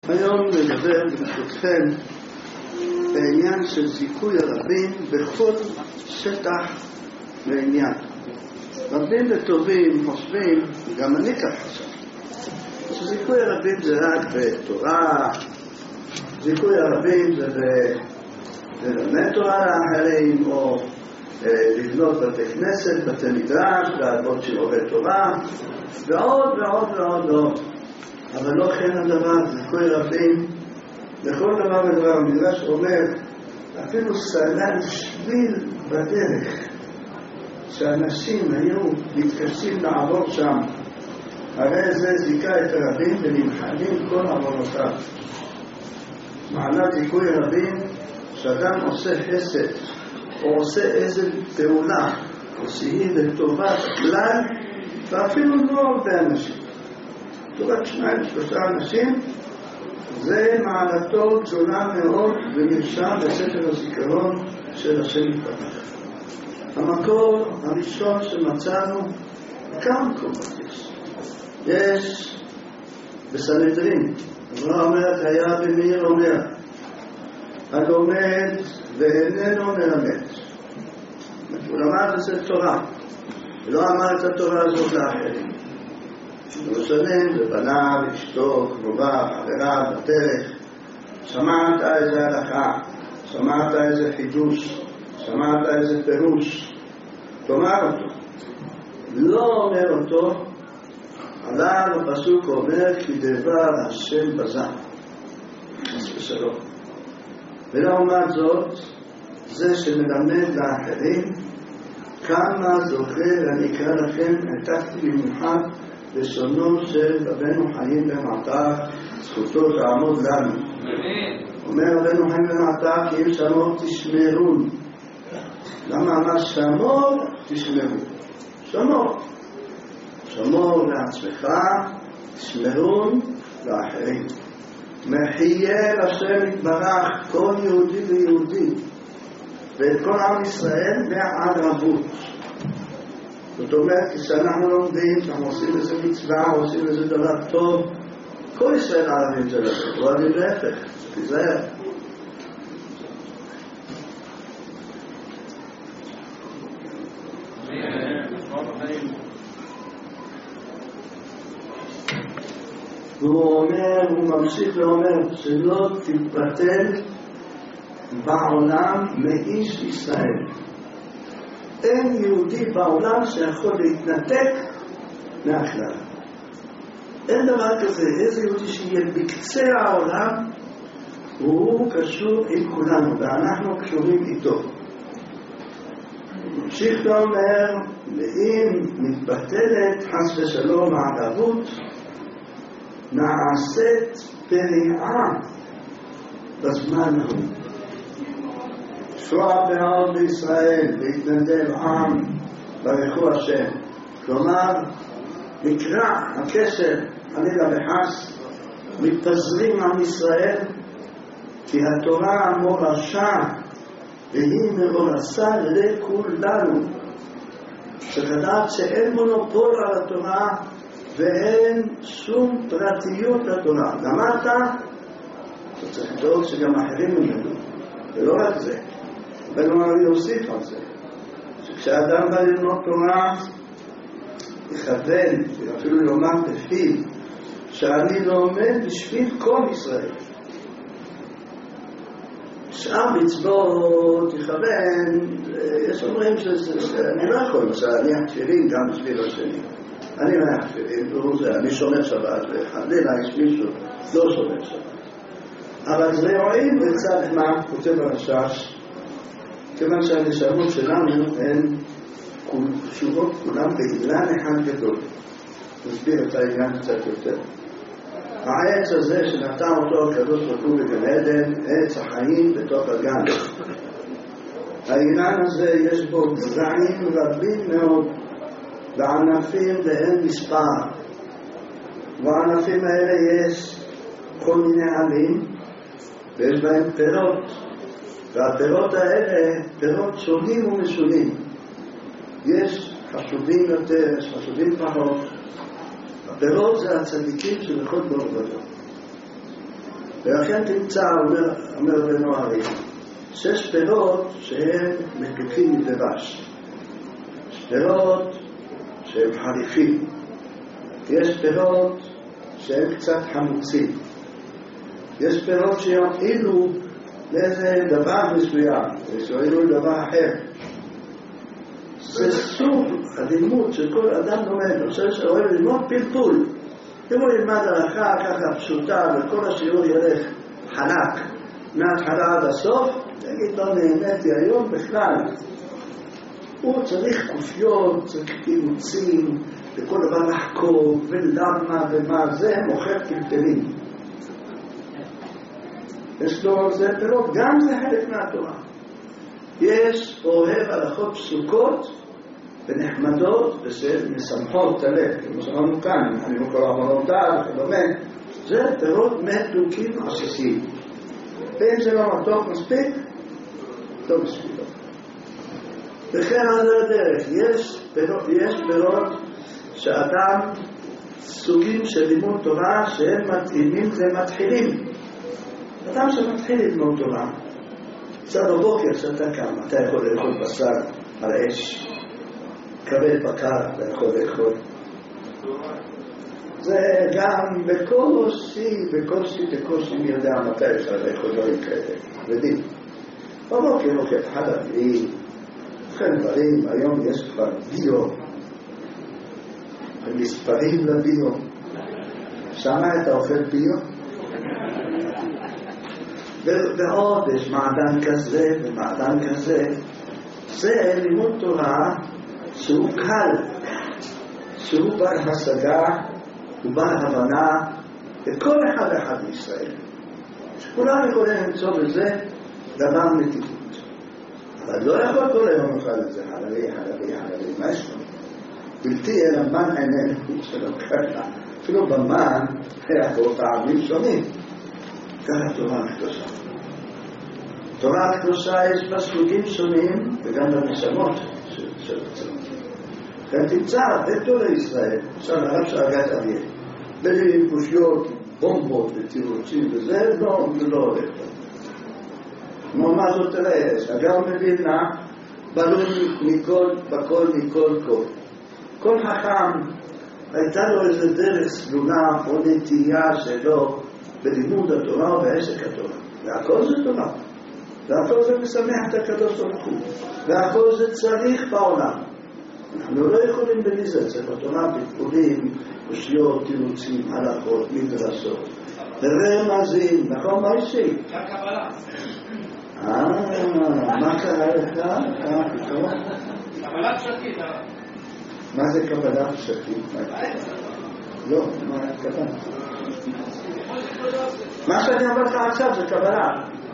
היום נדבר ברשותכם בעניין של זיכוי הרבים בכל שטח ועניין. רבים וטובים חושבים, וגם אני כך חושב, שזיכוי הרבים זה רק בתורה, זיכוי הרבים זה ללמד תורה לאחרים, או לבנות בתי כנסת, בתי מדרש, להרבות שיעורי תורה, ועוד ועוד ועוד ועוד. אבל לא כן הדבר, זיכוי רבים, לכל דבר ודבר. המדרש אומר, אפילו סלל שביל בדרך, שאנשים היו מתקשים לעבור שם, הרי זה זיכה את הרבים ונמחלים כל עוונותיו. מעלת זיכוי רבים, שאדם עושה חסד, או עושה איזו פעולה, או שהיא לטובת כלל, ואפילו לא הרבה אנשים. לטובת 2-3 אנשים, זה מעלתו גדולה מאוד ונרשם בספר הזיכרון של השם יתברך. המקור הראשון שמצאנו, כמה מקומות יש בסנהדרין. הגמרא אומרת, היה במאיר אומר, הלומד ואיננו מלמד. הוא למד את תורה, ולא אמר את התורה הזאת לאחרים. הוא משלם לבניו, אשתו, קרוביו, חבריו, בדרך. שמעת איזה הלכה, שמעת איזה חידוש, שמעת איזה פירוש, תאמר אותו. לא אומר אותו, עליו הפסוק אומר, כי דבר השם בזה. חס ושלום. ולעומת זאת, זה שמלמד לאחרים, כמה זוכר, אני אקרא לכם, העתקתי במיוחד לשונו של רבנו חיים בן עטר, זכותו תעמוד לנו. אומר רבנו חיים בן עטר, כי אם שמור תשמרון. למה אמר שמור תשמרו? שמור. שמור לעצמך, תשמרון לאחרים. מחיה לשם יתברך כל יהודי ויהודי ואת כל עם ישראל מעל רבות. זאת אומרת, כשאנחנו לומדים, כשאנחנו עושים איזה מצווה, עושים איזה דבר טוב, כל ישראל ערבים זה לזה, לא עדים להפך, תיזהר. הוא ממשיך ואומר, שלא תתבטל בעולם מאיש ישראל. אין יהודי בעולם שיכול להתנתק מהכלל. אין דבר כזה. איזה יהודי שיהיה בקצה העולם, הוא קשור עם כולנו, ואנחנו קשורים איתו. ממשיך ואומר, ואם מתבטלת חס ושלום הערבות, נעשית פריעה בזמן ההוא. שוע בהר בישראל, להתנדב עם, ברכו השם. כלומר, נקרע הקשר, חלילה וחס, מתפזרים עם ישראל, כי התורה מורשה, והיא מורשה לכולנו. שכדעת שאין מונופול על התורה, ואין שום פרטיות לתורה. למדת, אתה צריך לדאוג שגם אחרים ילמדו. ולא רק זה. ולומר להוסיף על זה. שכשאדם בא ללמוד תורה, יכוון, ואפילו לומר בפיו, שאני לומד בשביל כל ישראל. שאר מצוות יכוון, יש אומרים שאני לא יכול, אני התפילין גם בשביל השני. אני מהתפילין, אני שומר שבת, וחלילה יש מישהו לא שומר שבת. אבל זה רואים בצד מה, כותב הרש"ש, כיוון שהנשמות שלנו הן קשורות כולם באילן אחד גדול. נסביר את העניין קצת יותר. העץ הזה שנתן אותו הקדוש ברוך הוא בגן עדן, עץ החיים בתוך הגן. האילן הזה יש בו גזעים רבים מאוד, וענפים ואין מספר. והענפים האלה יש כל מיני עלים, ויש בהם פירות. והפירות האלה, פירות שונים ומשונים. יש חשובים יותר, יש חשובים פחות. הפירות זה הצדיקים של כל דור ודור. ולכן תמצא, אומר רבנו הראשון, 6 פירות שהם מתוקים מדבש, יש פירות שהם חריפים, יש פירות שהם קצת חמוצים, יש פירות שיועילו לאיזה דבר מסוים, ויועילו לדבר אחר. זה סוג הלימוד שכל אדם לומד. אני חושב שאוהב ללמוד פלפול. אם הוא ילמד הלכה ככה פשוטה וכל השיעור ילך חלק מההתחלה עד הסוף, יגיד לא נהניתי היום בכלל. הוא צריך קופיות, צריך תירוצים, וכל דבר לחקור, ולמה ומה זה, מוכר טלטלים. יש לו זה פירות, גם זה חלק מהתורה. יש אוהב הלכות פסוקות ונחמדות ומשמחות את הלב, כמו שאמרנו כאן, אני לא כל אמרותיו וכדומה, זה פירות מתוקים עסיסיים. ואם זה לא מתוק מספיק, טוב מספיק. וכן על הדרך, יש פירות שאדם סוגים של לימוד תורה שהם מתאימים ומתחילים. אדם שמתחיל ללמוד תורה, קצת בבוקר שאתה קם, אתה יכול לאכול בשר על האש, כבד בקר, אתה יכול לאכול. זה גם בקושי מי יודע מתי אפשר לאכול דברים כאלה, כבדים. בבוקר אוכל חלבי, אוכל דברים, היום יש כבר ביו, מספרים לביו. שמה אתה אוכל ביו? ועוד יש מעדן כזה ומעדן כזה. זה לימוד תורה שהוא קל, שהוא בר השגה ובר הבנה לכל אחד בישראל, שכולם יכולים למצוא בזה דבר נתיבות. אבל לא יכול כל היום לכל את זה חלבי, מה יש לו? בלתי אלא מן עיננו שלא ככה, אפילו במן היה פה טעמים שונים. ככה תורה הקדושה. תורה הקדושה יש בה סוגים שונים וגם בנשמות של הצעות. כאן תמצא בתורה ישראל, עכשיו הרב שהגת אריה, בלי קושיות, בומבות ותירוצים וזה, לא הולך טוב. כמו מה זאת תראה, אגב מבינה, בלון בכל מכל כל. כל חכם הייתה לו איזה דרך סלולה או נטייה שלו בלימוד התורה ובעסק התורה. והכל זה תורה. והכל זה משמח את הקדוש ברוך הוא. והכל זה צריך בעולם. אנחנו לא יכולים בלי זה. צריך בתורה פלפולים, קושיות, תירוצים, הלכות, מדרשות. ורמזים, נכון מה אישי? קבלה. מה קרה לך? פתאום? קבלה פשטית. מה זה קבלה פשטית? לא, מה קבלה? מה שאני אומר לך עכשיו זה קבלה.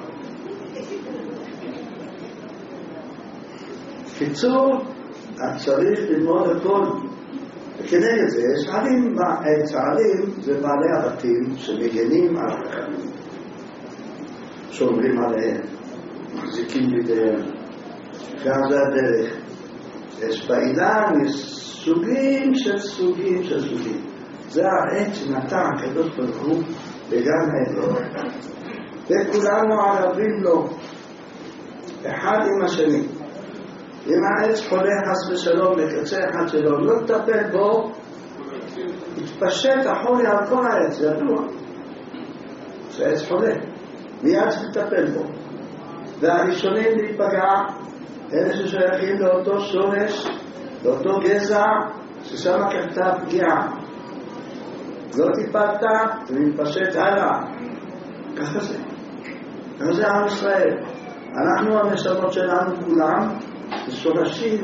קיצור, צריך ללמוד הכל. וכנגד זה, יש ערים, זה בעלי הבתים שמגנים על החכמים, שומרים עליהם, מחזיקים בידיהם. כאן זה הדרך. יש בעידן, יש סוגים של סוגים. זה העת שנתן הקדוש ברוך הוא בגן עדן. וכולנו ערבים לו, אחד עם השני. אם העץ חולה חס ושלום לקצה אחד שלו, לא תטפל בו, יתפשט החולי על כל העץ, זה ידוע. זה עץ חולה, מיד צריך לטפל בו. והראשונים להיפגע, אלה ששייכים לאותו שורש, לאותו גזע, ששם קרתה פגיעה. לא טיפלת, זה מתפשט הלאה. ככה זה. ככה זה עם ישראל. אנחנו הנשמות שלנו כולם, זה שורשים.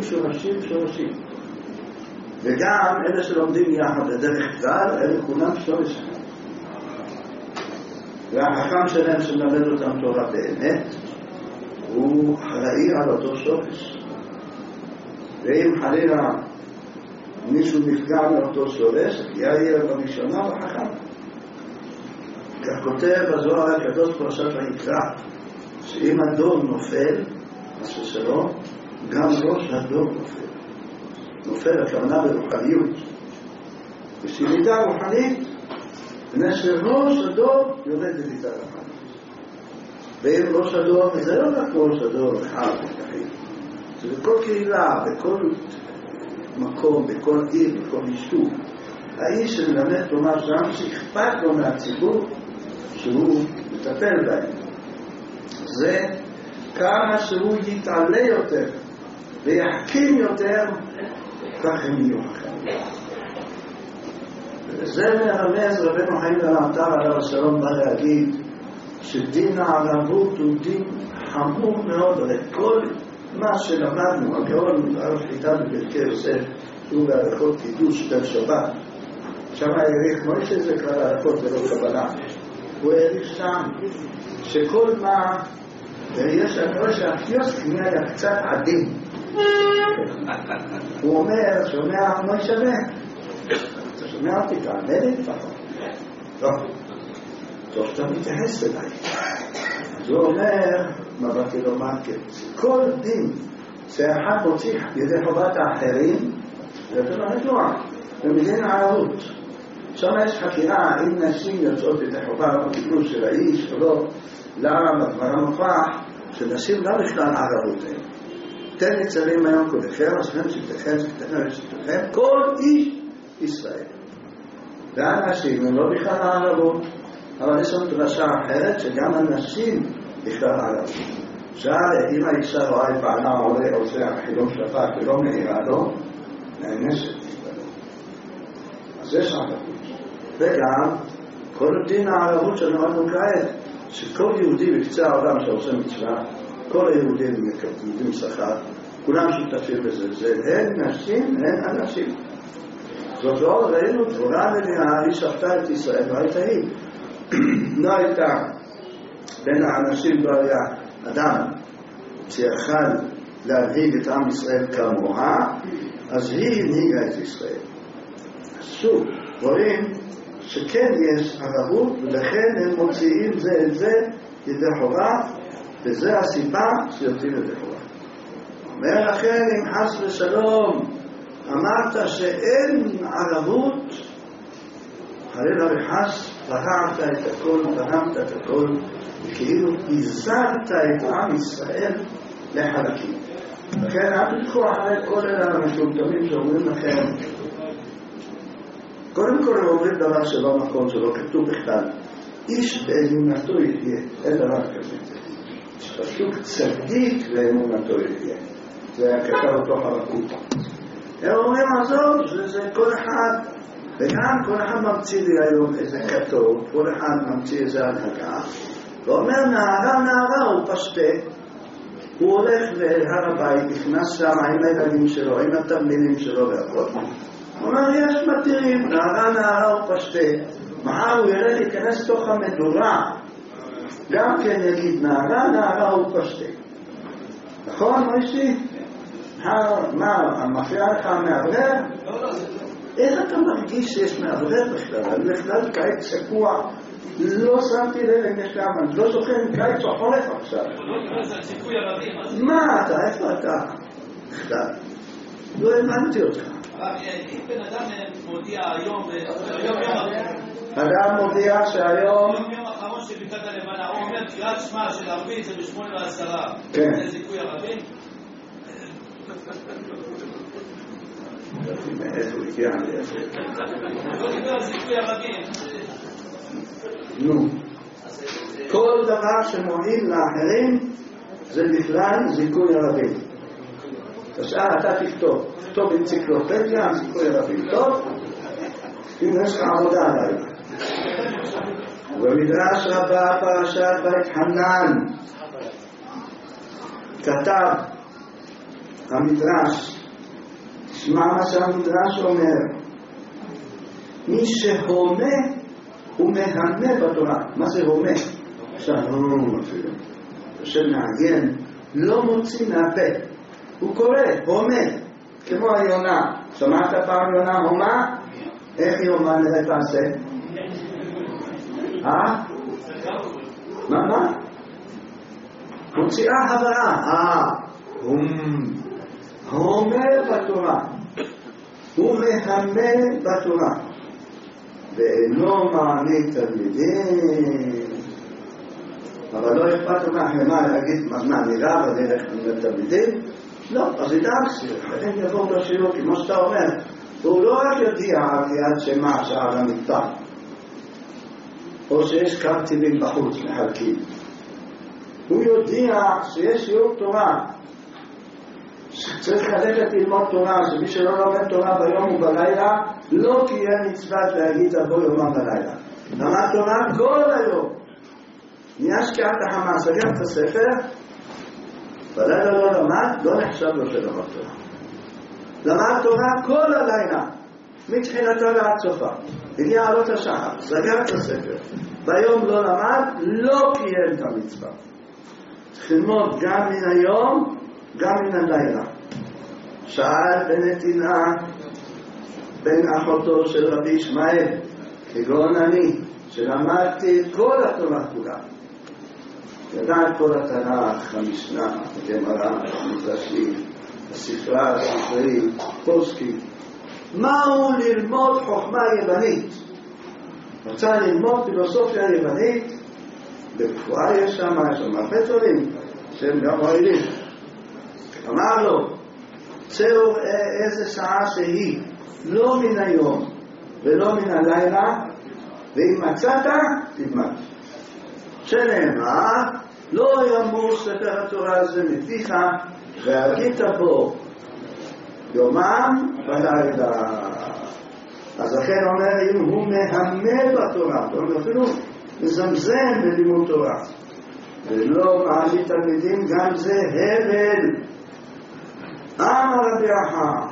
וגם אלה שלומדים יחד לדרך כלל, אלה כולם שורשים. והחכם שלהם שמלמד אותם תורה באמת, הוא אחראי על אותו שורש. ואם חלילה מישהו נפגע מאותו שורש, יהיה בראשונה וחכם. כך כותב בזוהר הקדוש פרשת ויקרא, שאם הדור נופל, משהו שלו, גם ראש הדור נופל. נופל הכוונה ברוחניות. ושלידה רוחנית, מפני שראש הדור יורד לביטה לחיים. ואם ראש הדור, זה לא רק ראש הדור אחד וככים. זה בכל קהילה, בכל מקום, בכל עיר, בכל יישוב. האיש שמלמד תורה שם שאכפת לו מהציבור שהוא מטפל בהם. זה כמה שהוא יתעלה יותר ויחכים יותר, כך הם יהיו אחרים. וזה מרמז רבנו חיים בן עטר עליו השלום בא להגיד שדין הערבות הוא דין חמור מאוד. הרי כל מה שלמדנו, הגאון הרב שליט"א בפרקי יוסף, שהוא בהלכות קידוש בן שבת, שם העריך מוישה זה כבר הלכות ולא קבלה, הוא העריך שם שכל מה, ויש הכל שהקיוסק נהיה קצת עדין. הוא אומר, שומע מוישה אתה שומע אותי, תענה לי לפחות. טוב, טוב שאתה מתייחס אליי. אז הוא אומר, מבטי לו מרקט, כל דין שאחד מוציא ידי חובת האחרים, זה יותר לא נתנוע, במדין הערות. שם יש חקירה אם נשים יוצאות ידי חובה בקידוש של האיש או לא, למה בדבר מוכח שנשים לא בכלל הערות האלה. תן נצרים היום כולכם, אסכם שתכם, שתכם, כל איש ישראל. והאנשים הם לא בכלל הערבות, אבל יש לנו דרשה אחרת שגם הנשים בכלל הערבות. שהרי אם האישה רואה את בעלה עולה עושה חילום שבת ולא מהירה לו, נאנסת בכלל. אז יש ערבות. וגם כל דין הערבות שלמדנו כעת, שכל יהודי בקצה העולם שעושה מצווה, כל היהודים מקבלים שכר, כולם שותפים בזה, זה הן נשים, הן אנשים. זאת לא ראינו תבורה מלאה, היא שפטה את ישראל, לא הייתה היא. לא הייתה בין האנשים, לא היה אדם שיכל להנהיג את עם ישראל כמוה, אז היא הנהיגה את ישראל. שוב, רואים שכן יש ערבות, ולכן הם מוציאים זה את זה ידי חובה, וזה הסיבה שיוצאים ידי חובה. אומר לכן, אם חס ושלום אמרת שאין ערבות, חלילה וחס, ברעת את הכל, ברמת את הכל, וכאילו הזרת את עם ישראל לחלקים. לכן אל תלכו אחרי כל אלה המשומתמים שאומרים לכם, קודם כל הם אומרים דבר שלא נכון, שלא כתוב בכלל, איש באמונתו יחיה, אין דבר כזה. פסוק צדיק באמונתו יחיה. זה כתב אותו חלקות. הם אומרים עזוב, זה כל אחד, וגם כל אחד ממציא לי היום איזה כתוב, כל אחד ממציא איזה הנהגה, ואומר נערה הוא פשטה, הוא הולך להר הבית, נכנס שם עם הילדים שלו, עם התלמידים שלו והכל. הוא אומר יש מתירים, נערה הוא פשטה, מחר הוא יראה להיכנס תוך המדורה, גם כן יגיד נערה הוא פשטה. נכון מוישי? מה, מפריע לך מאוורר? איך אתה מרגיש שיש מאוורר בכלל? אני בכלל קיץ שקוע, לא שמתי לב אם יש למה, אני לא זוכר אם קיץ או חולף עכשיו. מה אתה? איפה אתה? בכלל. לא האמנתי אותך. אם בן אדם מודיע היום, אדם מודיע שהיום יום האחרון של ברכת הלבנה, הוא אומר קריאת שמע של ערבית זה ב8:10. כן. זה זיכוי ערבי? מאיפה הגיע לי הזה? לא דיבר על זיכוי ערבי. נו, כל דבר שמועיל לאחרים זה בכלל זיכוי ערבי. אתה תכתוב אנציקלופדיה, זיכוי ערבי. טוב? אם יש לך עבודה עליי. במדרש רבה פרשת בית חנן כתב המדרש, תשמע מה שהמדרש אומר, מי שהומה הוא מהמה בתורה. מה זה הומה? שהום אפילו שמעגן, לא מוציא מהפה, הוא קורא הומה, כמו היונה. שמעת פעם יונה הומה? איך היא הומה נראה תעשה? מה? מוציאה הבאה. הומה בתורה, הוא מהמה בתורה. ואינו מעמיד תלמידים, אבל לא אכפת לו מהחלמה להגיד מה נראה בדרך עם התלמידים. לא, אז ידעק, חייבים יבואו לשיעור, כמו שאתה אומר, הוא לא רק יודיע על יד שמה שער המיטה, או שיש קרטיבים בחוץ מחלקים. הוא יודיע שיש שיעור תורה, שצריך ללכת ללמוד תורה, שמי שלא לומד תורה ביום ובלילה, לא קיים מצוות להגיד לבוא יומם בלילה. למד תורה כל היום. נהיה שקיעת החמה, סגר את הספר, בלילה לא למד, לא נחשב לו שלמד תורה. למד תורה כל הלילה, מתחילתו ועד סופה. הגיע עלות השחר, סגר את הספר. ביום לא למד, לא קיים את המצווה. צריך ללמוד גם מן היום, גם מן הלילה. שאל בנתינה בן אחותו של רבי ישמעאל, כגון אני, שלמדתי את כל התורה כולה. ידע את כל התנ"ך, המשנה, הגמרא, המדרשים, הספרה, הספרי, פוסקי. מהו ללמוד חוכמה יוונית? רוצה ללמוד פילוסופיה יוונית? ברפואה יש שם הרבה דברים שהם גם מועילים. אמר לו, צאו איזה שעה שהיא, לא מן היום ולא מן הלילה, ואם מצאת, תלמד. שנאמר, לא ימור ספר התורה הזה מפיך, והגית בו יומם ולילה. אז לכן אומר, אם הוא מהמר בתורה, אפילו מזמזם בלימוד תורה, ולא מעמיד תלמידים, גם זה הבל. אמר רבי אחא,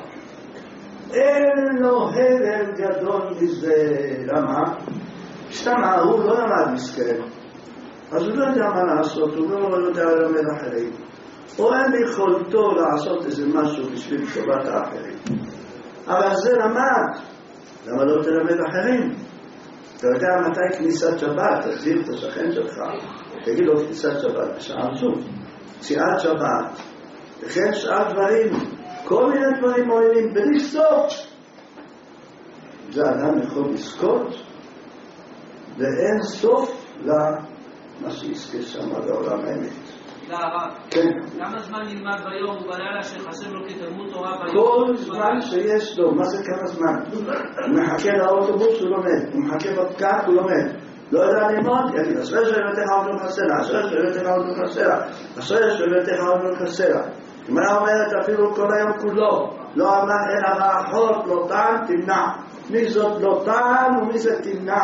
אין לו הבל גדול מזה. למה? השתמע, הוא לא למד מסכן, אז הוא לא יודע מה לעשות, הוא לא יודע ללמד אחרים, או אין יכולתו לעשות איזה משהו בשביל טובת האחרים. אבל זה למד, למה לא תלמד אחרים? אתה יודע מתי כניסת שבת, תחזיר את השכן שלך, תגיד לו כניסת שבת בשעה זו, ציאת שבת, וכן שאר דברים, כל מיני דברים מועילים, בלי סוף. זה אדם יכול לזכות, ואין סוף למה שיזכה שם בעולם האמת. כן. כמה זמן נלמד ביום ובלילה שחשב לו כתלמוד תורה ביום? כל זמן שיש לו. מה זה כמה זמן? הוא מחכה לאוטובוס, הוא לומד. הוא מחכה בפקק, הוא לומד. לא יודע ללמוד, יגיד, אשרי שאלתך עוד לא חסרה, אשרי שאלתך עוד לא חסרה, אשרי שאלתך עוד לא חסרה. הגמרא אומרת אפילו כל היום כולו, לא אמר אלא האחות לא טען תמנע. מי זאת לא טען ומי זה תמנע?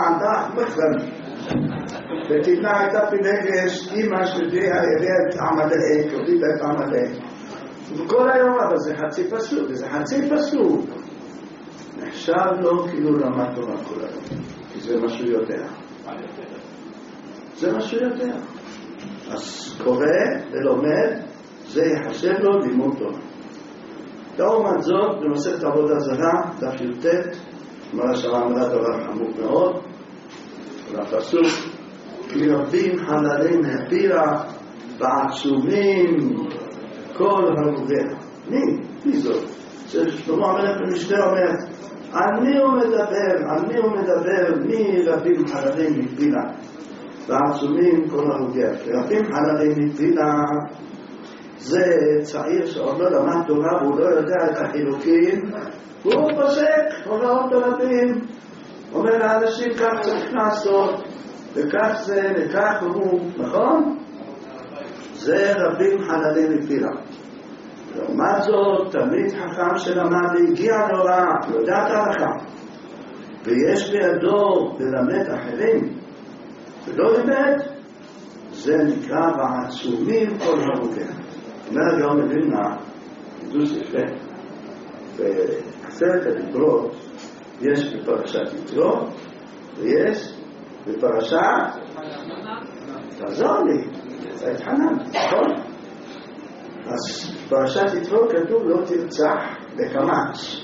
ותמנע הייתה פילגש, אמא שלי הביאה את עמלק, הובילה את עמלק. וכל היום, אבל זה חצי פסוק, וזה חצי פסוק. נחשב לו כאילו למד תורה כל היום, כי זה מה שהוא יודע. זה מה שהוא יודע. אז קורא ולומד, זה יחשב לו לימוד תורה. לעומת זאת, במסכת עבודה זרה, דף י"ט, אמרה שרה אמרה דבר חמור מאוד, לפסוק, כי רבים חללים הפירה ועצומים כל הרוגיה. מי זאת? שלמה המלך במשנה אומר, אני הוא מדבר, מי רבים חללים הפירה ועצומים כל הרוגיה. כי רבים חללים הפירה זה צעיר שעוד לא למד תורה והוא לא יודע את החילוקים, והוא פוסק הוראות רבים, אומר לאנשים כך צריך לעשות, וכך זה, וכך הוא, נכון? זה רבים חללים מפירה. לעומת זאת, תלמיד חכם שלמד והגיע להוראה, יודע את ההלכה, ויש בידו ללמד אחרים, ולא לימד, זה נקרא בעצומים כל הרוגיה. אומר היום מבינה, עדוס יפה, בעשרת הדיברות, יש בפרשת יתרו, ויש בפרשת, תעזור לי, זה התחנן, נכון? אז בפרשת יתרו כתוב לא תרצח בקמץ.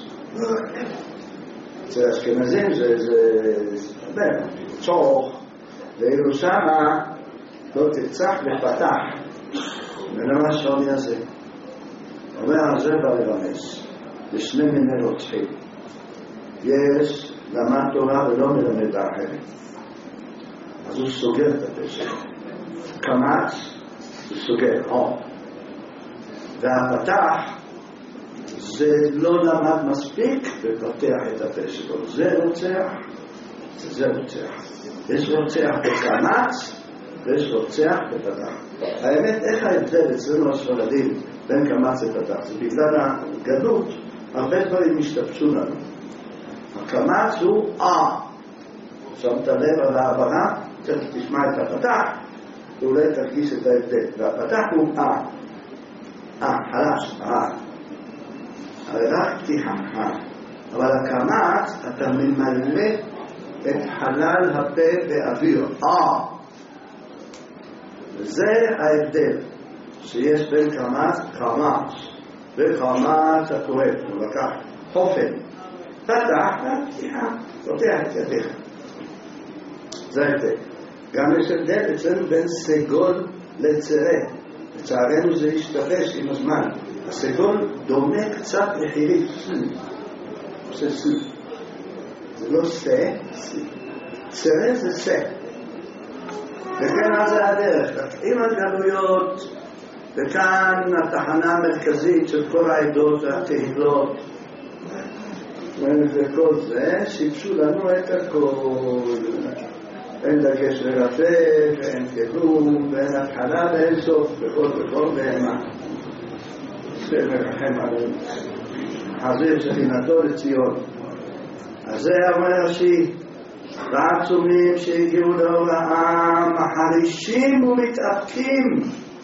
אצל אשכנזים זה צורך, ואילו שמה לא תרצח בפתח. ולמה שעוני הזה? אומר על זה ברמז, בשני מיני רוצחים. יש למד תורה ולא מלמד האחרים. אז הוא סוגר את הפה שלו. קמץ, הוא סוגר, והפתח, זה לא למד מספיק ופתח את הפה שלו. זה רוצח, זה רוצח. יש רוצח בקמץ, ויש רוצח בפתח. האמת, איך ההבדל אצלנו הספרדים בין קמץ לפתח? זה בגלל הגלות, הרבה דברים משתבשו לנו. הקמץ הוא שמת לב על העברה, תשמע את הפתח, ואולי תרגיש את ההבדל. והפתח הוא חלש, הרי רק פתיחה, אבל הקמץ, אתה ממלא את חלל הפה באוויר, וזה ההבדל שיש בין קמץ וקמץ הכואב, הוא לקח חופן, פתח והפתיחה, פותח את ידיך. זה ההבדל. גם יש הבדל אצלנו בין סגול לצרה. לצערנו זה השתבש עם הזמן. הסגול דומה קצת לחירית. זה סי. זה לא סה, סי. צרה זה סה. וכן אז זה הדרך. עם הגלויות, וכאן התחנה המרכזית של כל העדות והקהילות, וכל זה, שיבשו לנו את הכל. אין דגש לרפא, ואין כלום, ואין התחלה ואין סוף, וכל בהמה. זה מרחם עלינו. חזיר שכינתו לציון. אז זה אומר רש"י, והעצומים שהגיעו להוראה, מחרישים ומתאפקים,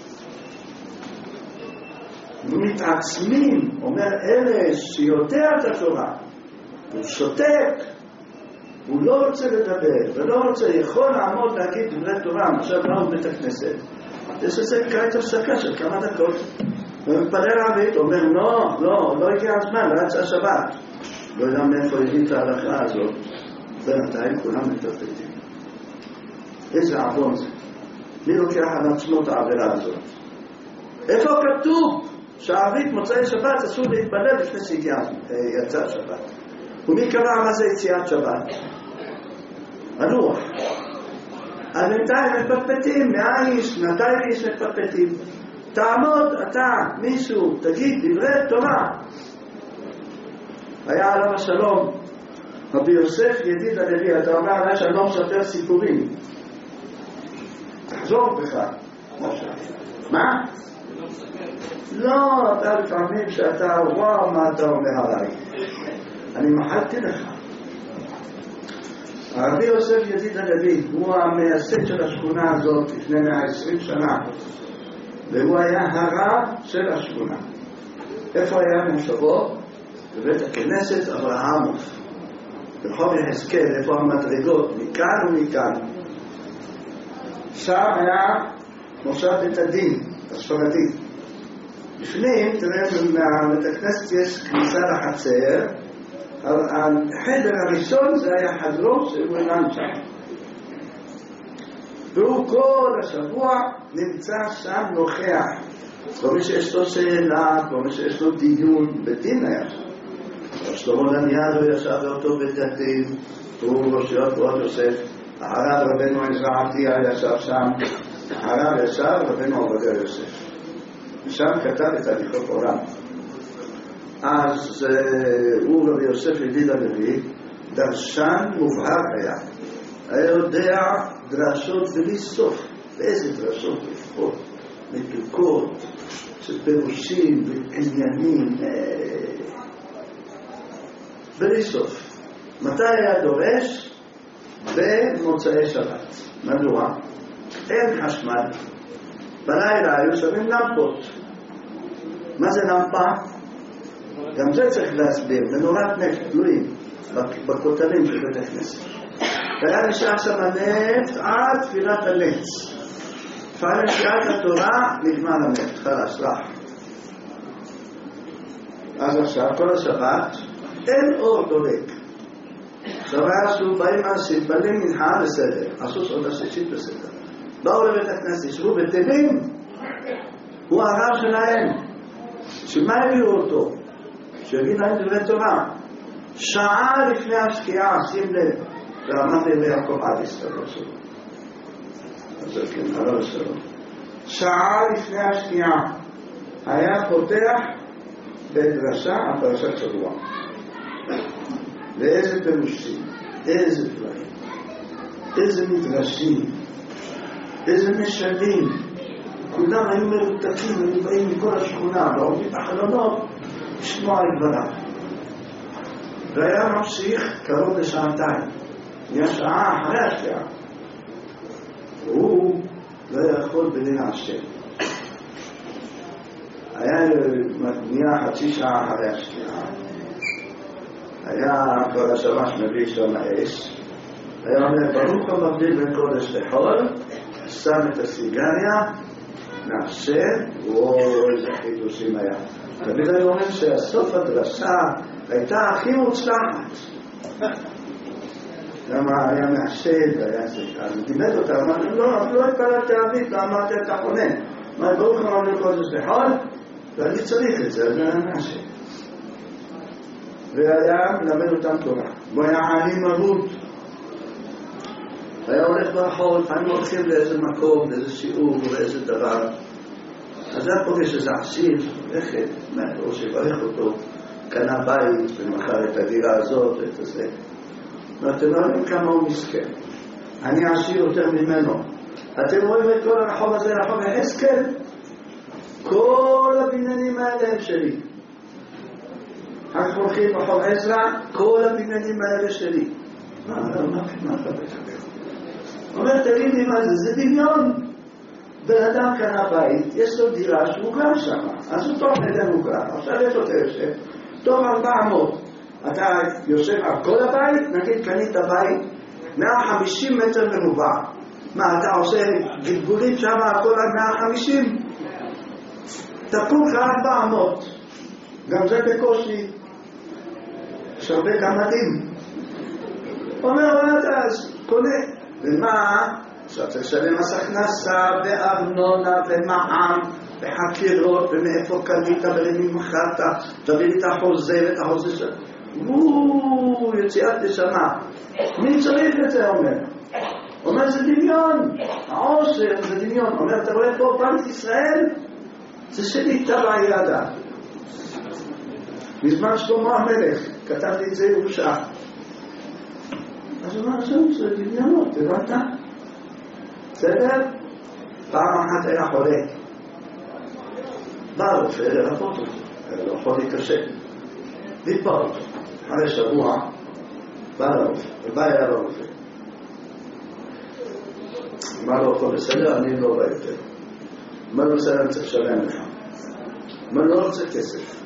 ומתעצמים, אומר אלה שיודע את התורה, הוא שותק, הוא לא רוצה לדבר, ולא רוצה, יכול לעמוד להגיד דברי תורה, עכשיו לא בית הכנסת. יש לזה כעת הפסקה של כמה דקות. ומתפלל ערבית, אומר, לא הגיע הזמן, לא יצא שבת. לא יודע מאיפה הביא את ההלכה הזאת. בינתיים כולם מתפתים. איזה עוון זה. מי לוקח על עצמו את העבירה הזאת? איפה כתוב שהערבית מוצאי שבת אסור להתפלל לפני שיצא שבת? ומי קבע מה זה יציאת שבת? הנוח. אז בינתיים מתפתים, 100 איש, 200 איש מתפתים. תעמוד אתה, מישהו, תגיד דברי תורה. היה עליו השלום, רבי יוסף ידיד הלוי, אתה אומר עליי שאני לא מספר סיפורים. תחזור בך. מה? לא, אתה לפעמים שאתה רואה מה אתה אומר עליי. אני מחלתי לך. רבי יוסף ידיד הלוי הוא המייסד של השכונה הזאת לפני 120 שנה, והוא היה הרב של השכונה. איפה היה מושבו? בבית הכנסת אברהמוב, ברחוב יחזקאל, איפה המדרגות, מכאן ומכאן. שם היה מושב בית הדין הספרדי. לפנים, תראה, מבית הכנסת יש כניסה לחצר, החדר הראשון זה היה חדרו שהוא אינן שם. והוא כל השבוע נמצא שם נוכח. כל מי שיש לו שאלה, כל מי שיש לו דיון, בדין היה שם. שלמה דניאל ישב באותו בית הדין, הוא ראש כבוד יוסף. הרב רבנו עזרא עבדיה ישב שם, הרב ישב רבנו עובדיה יוסף. ושם כתב את הליכות עולם. אז הוא רבי יוסף ידיד הלוי, דרשן מובהק היה יודע דרשות בלי סוף. ואיזה דרשות לפחות, מתוקות, של פירושים ועניינים, בלי סוף. מתי היה דורש? במוצאי שבת. מדוע? אין חשמל. בלילה היו שמים למפות. מה זה למפה? גם זה צריך להסביר. מנורת נפט, תלויים, בכותלים של בית הכנסת. והיה נשאר שם הנפט עד תפילת הנץ. תפילת נשיאת התורה נגמר הנפט, חלש, רח. אז עכשיו, כל השבת, אין אור דולק. עכשיו עשו באים אנשים, בלים מנחה בסדר, עשו סעודה שישית בסדר. באו לבית הכנסת, ישבו בטלים, הוא הרב שלהם. שמה הביאו אותו? שיגיד להם דברי תורה. שעה לפני השקיעה, שים לב, ואמרתי ליעקב אדיס, לא שלו. אז זה כן, לא שלו. שעה לפני השקיעה, היה פותח בדרשה, הפרשת שבוע. ואיזה פירושים, איזה דברים, איזה מדרשים, איזה משלים. כולם היו מרותקים, היו באים מכל השכונה, ועומדים בחלונות, לשמוע את דבריו. והיה ממשיך קרוב לשעתיים, היה שעה אחרי השקיעה. והוא לא יכול בדין השם. נהיה חצי שעה אחרי השקיעה. היה כל השמש מביא שם האש. היה אומר, ברוך המבדיל בין קודש לחול, שם את הסיגריה, נעשה, איזה חידושים היה. תמיד אני אומר שהסוף הדרשה הייתה הכי מוצלחת. למה היה מעשד, היה סליחה. אז דימד אותה, אמרתי, לא התפללתי ערבית, לא אמרתי את החונן. אמרתי, ברוך המבדיל קודש לחול, ואני צריך את זה, אז היה מעשד. והיה מלמד אותם תורה. הוא היה עני מרות. היה הולך ברחוב, לפעמים הולכים לאיזה מקום, לאיזה שיעור, לאיזה דבר. אז היה פוגש איזה עשיר, הולכת, או שברך אותו, קנה בית, ומחר את הדירה הזאת, את הזה. ואתם רואים כמה הוא מסכן. אני עשיר יותר ממנו. אתם רואים את כל הרחוב הזה, רחוב יחזקאל? כל הבניינים האלה הם שלי. אנחנו הולכים ברחוב עזרא, כל הבניינים האלה שלי. מה אתה מדבר? אומר, תגיד לי מה זה? זה דמיון. בן אדם קנה בית, יש לו דירה שהוא גר שם, אז הוא טוב נדן הוא גר. עכשיו יש לו יושב, טוב 400. אתה יושב על כל הבית, נגיד קנית בית 150 מטר מרובע. מה, אתה עושה גלגולים שם על כל 150? תקום לך 400. גם זה בקושי. יש הרבה גמדים. אומר, אתה אז קונה. ומה? עכשיו צריך לשלם מס הכנסה וארנונה ומע"מ וחקירות ומאיפה קנית ולמי מכרת, תביא לי את החוזה ואת החוזה שלך. יציאת נשמה. מי צריך את זה? אומר זה דמיון, העושר זה דמיון. אומר, אתה רואה פה בנק ישראל? זה שלי טבע ידה. מזמן שלמה המלך כתב לי את זה ירושה. אז הוא אומר, זה דמיונות, הבנת? בסדר? פעם אחת היה חולה. בא רופא לרפות אותו, היה לו חולי קשה. דיפה אותו. אחרי שבוע, בא לרופא, ובא היה לרופא. אמר לו, הכל בסדר, אני לא בא יותר. אמר לו, בסדר, אני צריך לשלם לך. אמר לו, לא רוצה כסף.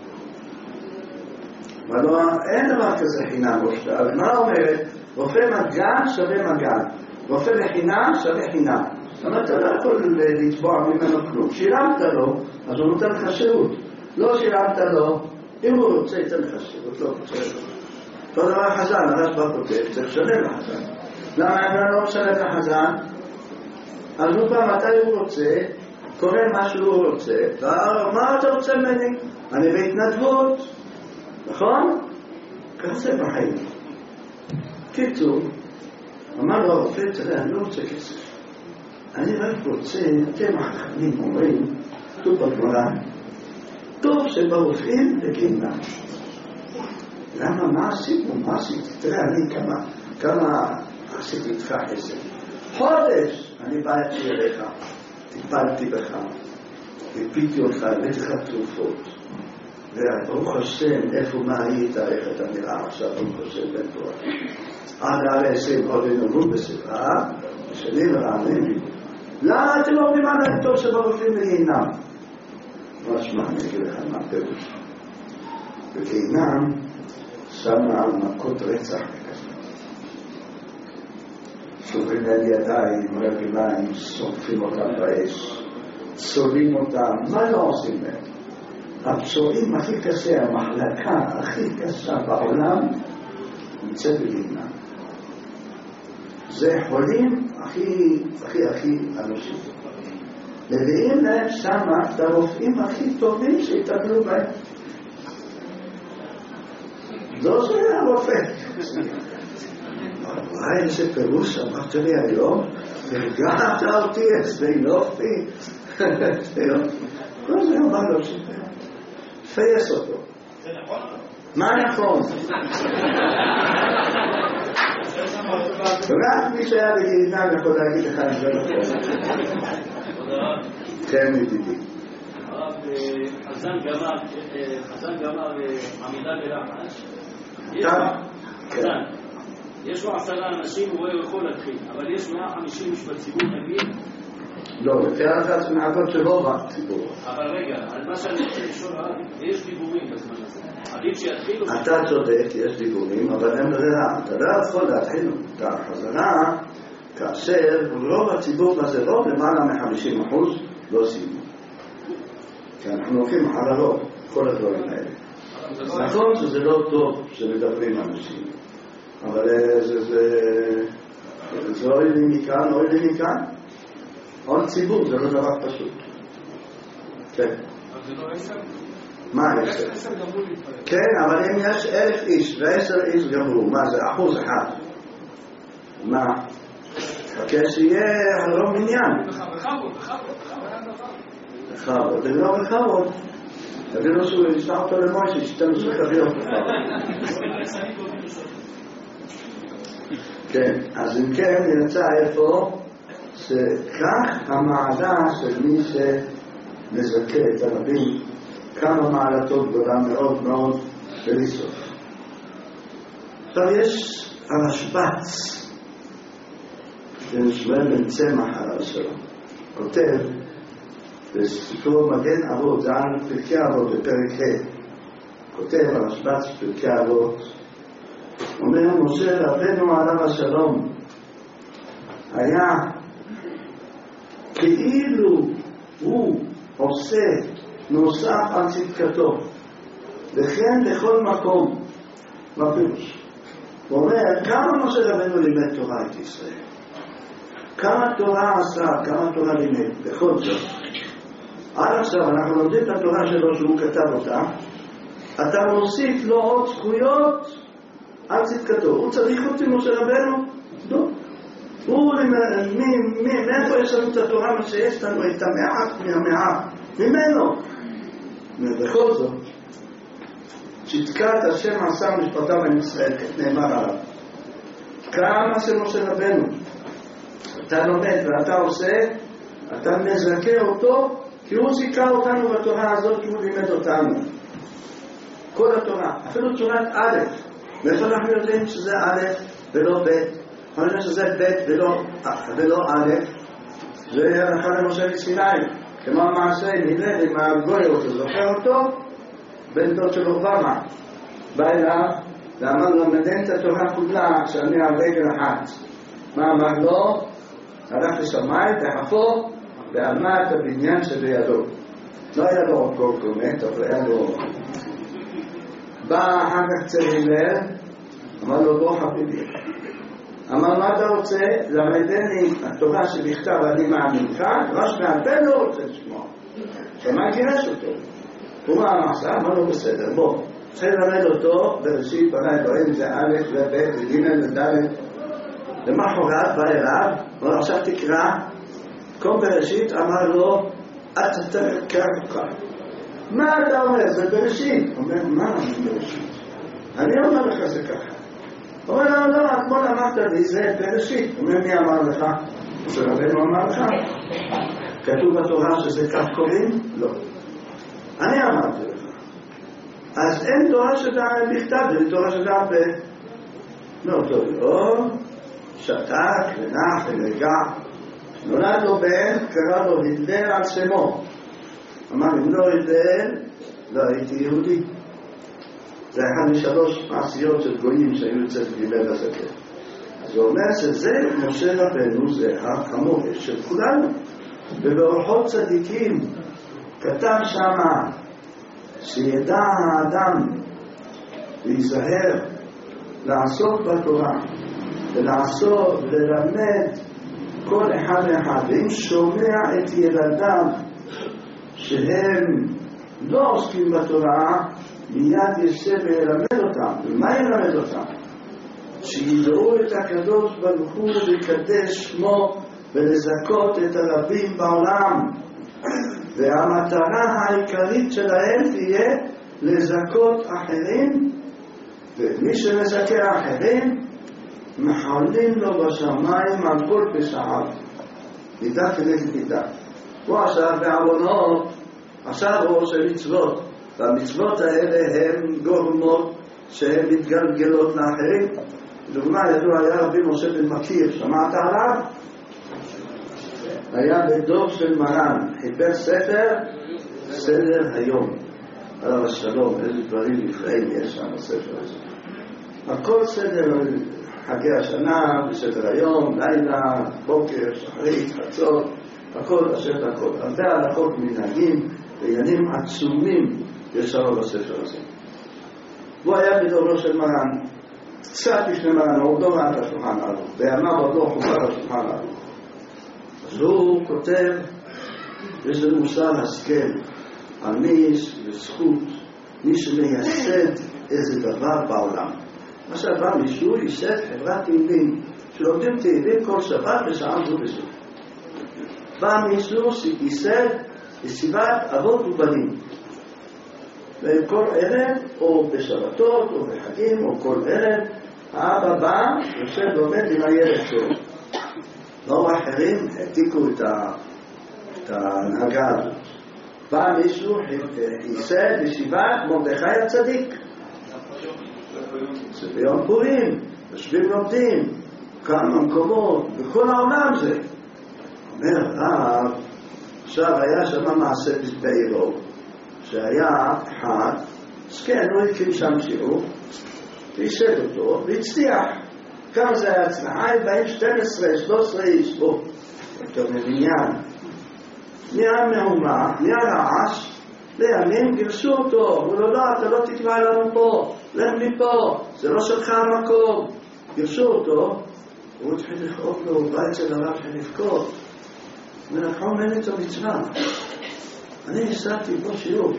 אמר לו, אין דבר כזה חינם. אבל מה אומרת? רופא מגן שווה מגן. רופא בחינם שווה חינם. זאת אומרת, אתה לא יכול לתבוע ממנו כלום. שילמת לו, אז הוא נותן לך שירות. לא שילמת לו, אם הוא רוצה, ייתן לך שירות, לא רוצה. אותו דבר חזן, הרשב"א כותב, צריך לשלם לחזן. למה אני לא משלם לחזן? אז הוא פעם, מתי הוא רוצה, קורא מה שהוא רוצה, מה אתה רוצה ממני? אני בהתנדבות, נכון? ככה זה בחיים. קיצור, אמר לו הרופא, תראה, אני לא רוצה כסף. אני רק רוצה, אתם החכמים אומרים, כתוב בגמרא, טוב שברופאים לגיהנום. למה? מה עשינו? מה עשיתי? תראה, אני כמה עשיתי איתך חסד. חודש אני באתי אליך, טיפלתי בך, הפיתי אותך, הבאתי לך תרופות. וברוך השם, איפה מה היית, איך אתה נראה עכשיו, ברוך השם, בן תורה. עד העלה 20 עוד ינובו בספרה, ושני ורעמים לי. למה אתם אומרים עליהם טוב שברופאים לגיהנום? מה שמע, אני אגיד לך מה פירוש. בגיהנום שמה על מכות רצח וכזה. שוברים על ידיים, רגליים, שורפים אותם באש, צולים אותם, מה לא עושים להם? הפצועים הכי קשה, המחלקה הכי קשה בעולם, נמצא בגיהנום. זה חולים הכי אנושיים. מביאים להם שמה את הרופאים הכי טובים שיטפלו בהם. זו שהיה רופא. וואי, איזה פירוש אמרת לי היום, הרגעת אותי, איזה יופי. כל זה אמר לו פייס אותו. זה נכון? מה נכון? רק מי שהיה בגיהינום יכול להגיד לך את זה נכון. כן, ידידי. חזן גמר עמידה בלחש. כן. יש לו 10 אנשים, הוא יכול להתחיל, אבל יש 150 איש בציבור, נגיד? לא, יותר אחת מעקות שלא רק ציבור. אבל רגע, על מה שאני רוצה לשאול, יש דיבורים בזמן הזה. עדיף שיתחילו... אתה צודק, יש דיבורים, אבל הם ברירה. אתה לא יכול להתחיל את החזרה כאשר רוב הציבור הזה, רוב למעלה מ-50% לא סיימו. כי אנחנו הולכים על הרוב, כל הדברים האלה. נכון שזה לא טוב שמדברים אנשים, אבל זה אוי לי מכאן, אוי לי מכאן. עוד ציבור, זה לא דבר פשוט. כן. אבל זה לא 10? מה 10? 10 גמרו להתפלל. כן, אבל אם יש 1,000 איש ו10 איש גמרו, מה זה? 1%? מה? חכה שיהיה הרוב מניין. בכבוד, זה לא בכבוד. תבינו שהוא ישלח אותו למוישה, 12 קוויות בכבוד. כן, אז אם כן יצא איפה שכך המעלה של מי שמזכה את הרבים, כמה מעלתו גדולה מאוד מאוד בלי סוף. עכשיו יש הרשב"ץ שמואל בן צמח עליו השלום, כותב בספרו מגן אבות, זה על פרקי אבות בפרק ה', כותב הרשב"ץ פרקי אבות, אומר משה רבנו עליו השלום היה כאילו הוא עושה נוסף על צדקתו, וכן בכל מקום. מה פירוש? הוא אומר, כמה משה רבנו לימד תורה את ישראל? כמה תורה עשה, כמה תורה לימד? בכל זאת, עד עכשיו אנחנו לומדים את התורה שלו שהוא כתב אותה, אתה מוסיף לו עוד זכויות על צדקתו. הוא צריך אותי משה רבנו? לא. הוא, מאיפה יש לנו את התורה, מה שיש לנו, את המעט מהמעט, ממנו. ובכל זאת, צדקת השם עשה משפטה בין ישראל, נאמר עליו. כמה זה משה רבנו? אתה לומד ואתה עושה, אתה מזכה אותו, כי הוא זיכה אותנו בתורה הזאת, כי הוא לימד אותנו. כל התורה, אפילו תורת א', מאיפה אנחנו יודעים שזה א' ולא ב', אנחנו יודעים שזה ב' ולא א', זה הלכה למשה מסיני, כמו המעשה נדלד עם הגויות, זוכר אותו? בן דוד של אובמה, בא אליו ואמר לו, מדן את התורה כולה שאני על רגל אחת. מה אמר לו? הלך לשמיים, תחפו, ועמד את הבניין שבידו. לא היה לו עוד כל קומט, אבל היה לו... בא אחר כך צריבר, אמר לו, בוא חביבי. אמר, מה אתה רוצה? למדני התורה שבכתב אני מאמינך, ראש מעלפן לא רוצה לשמוע. שמע גירש אותו. הוא אמר, אמר לו, בסדר, בוא. צריך ללמד אותו, בראשית בנה אלוהים, זה א' וב' וג' וד'. למחרת בא אליו, אמר, עכשיו תקרא, קום בראשית, אמר לו, אתה תקרא אותך. מה אתה אומר? זה בראשית. הוא אומר, מה אני בראשית? אני אומר לך זה ככה. הוא אומר, לא, אתמול אמרת לי, זה בראשית. הוא אומר, מי אמר לך? שרבנו אמר לך? כתוב בתורה שזה כך קוראים? לא. אני אמרתי לך. אז אין תורה שדעה בכתב, זה תורה שדעה מאותו יום, שתק ונח ונרגע. נולד לו בן, קרא לו היטלר על שמו. אמר, אם לא היטלר, לא הייתי יהודי. זה אחד משלוש מעשיות של גויים שהיו אצל גיבל הזקן. אז הוא אומר שזה משה רבנו, זה המורה של כולנו. ובאורחות צדיקים כתב שמה שידע האדם להיזהר לעסוק בתורה ולעסוק וללמד כל אחד ואחד, ואם שומע את ילדיו שהם לא עוסקים בתורה, מיד ישב וילמד אותם. ומה ילמד אותם? שידעו את הקדוש ברוך הוא ויקדש שמו ולזכות את הרבים בעולם. והמטרה העיקרית שלהם תהיה לזכות אחרים, ומי שמזכה אחרים מחלים לו בשמיים על כל פשעיו, מידה כנגד מידה. הוא עשה בעוונות, עשה ראש מצוות, והמצוות האלה הן גורמות שהן מתגלגלות לאחרים. לדוגמה, ידוע היה רבי משה בן מכיר, שמעת עליו? היה בדור של מרן, חיבר סדר היום, עליו השלום, איזה דברים נפלאים יש שם בספר הזה. הכל סדר חגי השנה, בסדר היום, לילה, בוקר, שחרית, חצות, הכל אשר הכל. הרבה הלכות מנהגים ועניינים עצומים יש שם בספר הזה. הוא היה בדורו של מרן, קצת לפני מרן, הוא עוד לא מעט השולחן ערוך, בימיו עוד לא חובר השולחן ערוך. אז הוא כותב, יש לנו מוסר השכל, אמיס וזכות, מי שמייסד איזה דבר בעולם. מה שבא מישהו ייסד חברת תהילים, שלומדים תהילים כל שבת בשעה זו וזו. בא מישהו ייסד ישיבת אבות ובנים. וכל ערב, או בשבתות, או בחגים, או כל ערב, האבא בא, יושב ועומד עם הילד שלו. לא אחרים העתיקו את ההנהגה הזאת. בא מישהו, ייסד ישיבת מרדכי הצדיק. זה ביום פורים, יושבים לומדים, כמה מקומות, בכל העולם זה. אומר, עכשיו היה שם מעשה בעירו, שהיה אחד, סכן, הוא הקים שם שיעור, וישד אותו, והצליח. כמה זה היה הצלחה? באים 12, 13 איש, בוא, יותר מבניין. נהיה מהומה, נהיה רעש, לימים גירשו אותו, הוא לא, אתה לא תקבע לנו פה, לך מפה, זה לא שלך המקום. גירשו אותו, הוא התחיל לכאוב לו, הוא בא אצל הרב של לבכות. ולקחו ממני את המצווה. אני ניסעתי פה שיעור,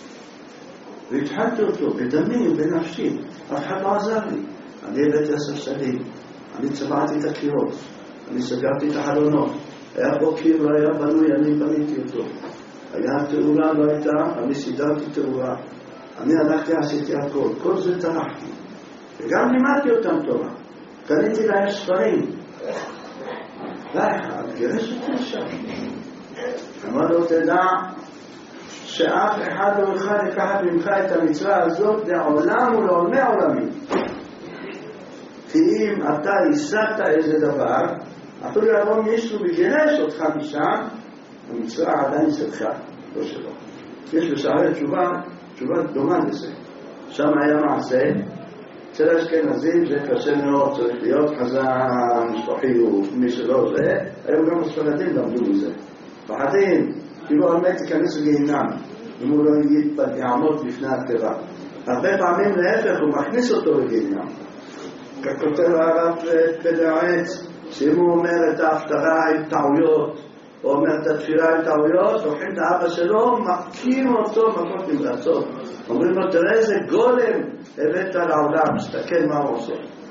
והתחלתי אותו בדמי ובנפשי, אף אחד לא עזר לי. אני הבאתי 10 שנים, אני צבעתי את הקירות, אני סגרתי את החלונות, היה פה קיר, לא היה בנוי, אני בניתי אותו. היה תאורה, לא הייתה, אני סידרתי תאורה. אני הלכתי, עשיתי הכל, כל זה טרחתי. וגם לימדתי אותם תורה. קניתי להם ספרים. ואחד, גירש אותי שם. אמר לו, תדע שאף אחד לא יוכל לקחת ממך את המצווה הזאת לעולם ולעולמי עולמים. כי אם אתה ייסדת איזה דבר, אפילו יבוא מישהו וגירש אותך משם, המצווה עדיין שלך, לא שלו. יש בשערי תשובה דומה לזה. שם היה מעשה, אצל האשכנזים זה קשה מאוד, צריך להיות חזן, משפחיות, מי שלא זה, היום גם הספרדים למדו מזה. פחדים, כאילו האמת ייכנס לגיהינם, אם הוא לא יעמוד לפני הכתיבה. הרבה פעמים להפך, הוא מכניס אותו לגיהינם. ככותב הרב פדרעץ, שאם הוא אומר את ההפטרה עם טעויות, הוא אומר את התפילה עם טעויות, הולכים את האבא שלו, מכים אותו מכות נמרצות. אומרים לו, תראה איזה גולם הבאת לעולם, מסתכל מה הוא עושה.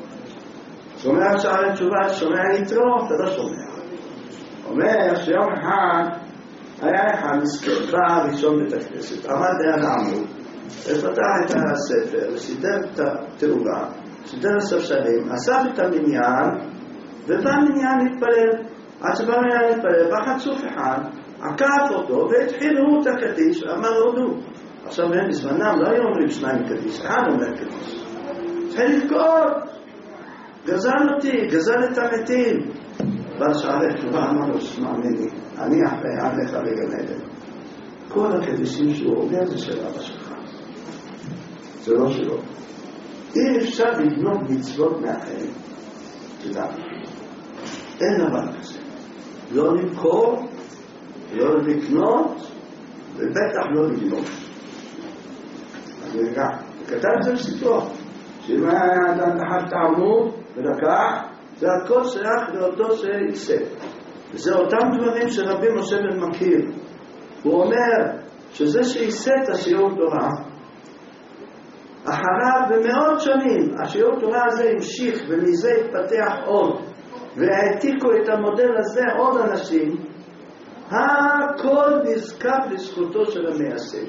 שומע שערי תשובה, שומע יתרו, אתה לא שומע. אומר שיום אחד, היה אחד מסכן, בא ראשון בית הכנסת, עמד ליד העמוד, ופתח את הספר, וסידר את התאורה, סידר הספסלים, אסף את המניין, ובא מניין להתפלל. עד שבא מניין להתפלל, בא חצוף אחד, עקף אותו, והתחילו את הקדיש, ואמר הודו. עכשיו הם בזמנם לא היו אומרים 2 קדיש, אחד אומר קדיש. התחיל לבכות, גזל אותי, גזל את המתים. בא שערי תשובה, אמר לו, שמע ממני, אני אחרי עליך לגן עדן. כל הקדישים שהוא אומר זה של אבא שלך. זה לא שלו. אי אפשר לבנות מצוות מאחרים. תדע. אין דבר כזה. לא למכור, לא לקנות, ובטח לא לגנות. אז רגע, כתב את זה בספרו, שאם היה אדם תחת העמוד ולקח, זה הכל שייך לאותו שייסד. וזה אותם דברים שרבי משה בן מכיר. הוא אומר שזה שייסד את השיעור תורה, אחריו במאות שנים השיעור תורה הזה המשיך ומזה התפתח עוד והעתיקו את המודל הזה עוד אנשים, הכל נזקף לזכותו של המייסד.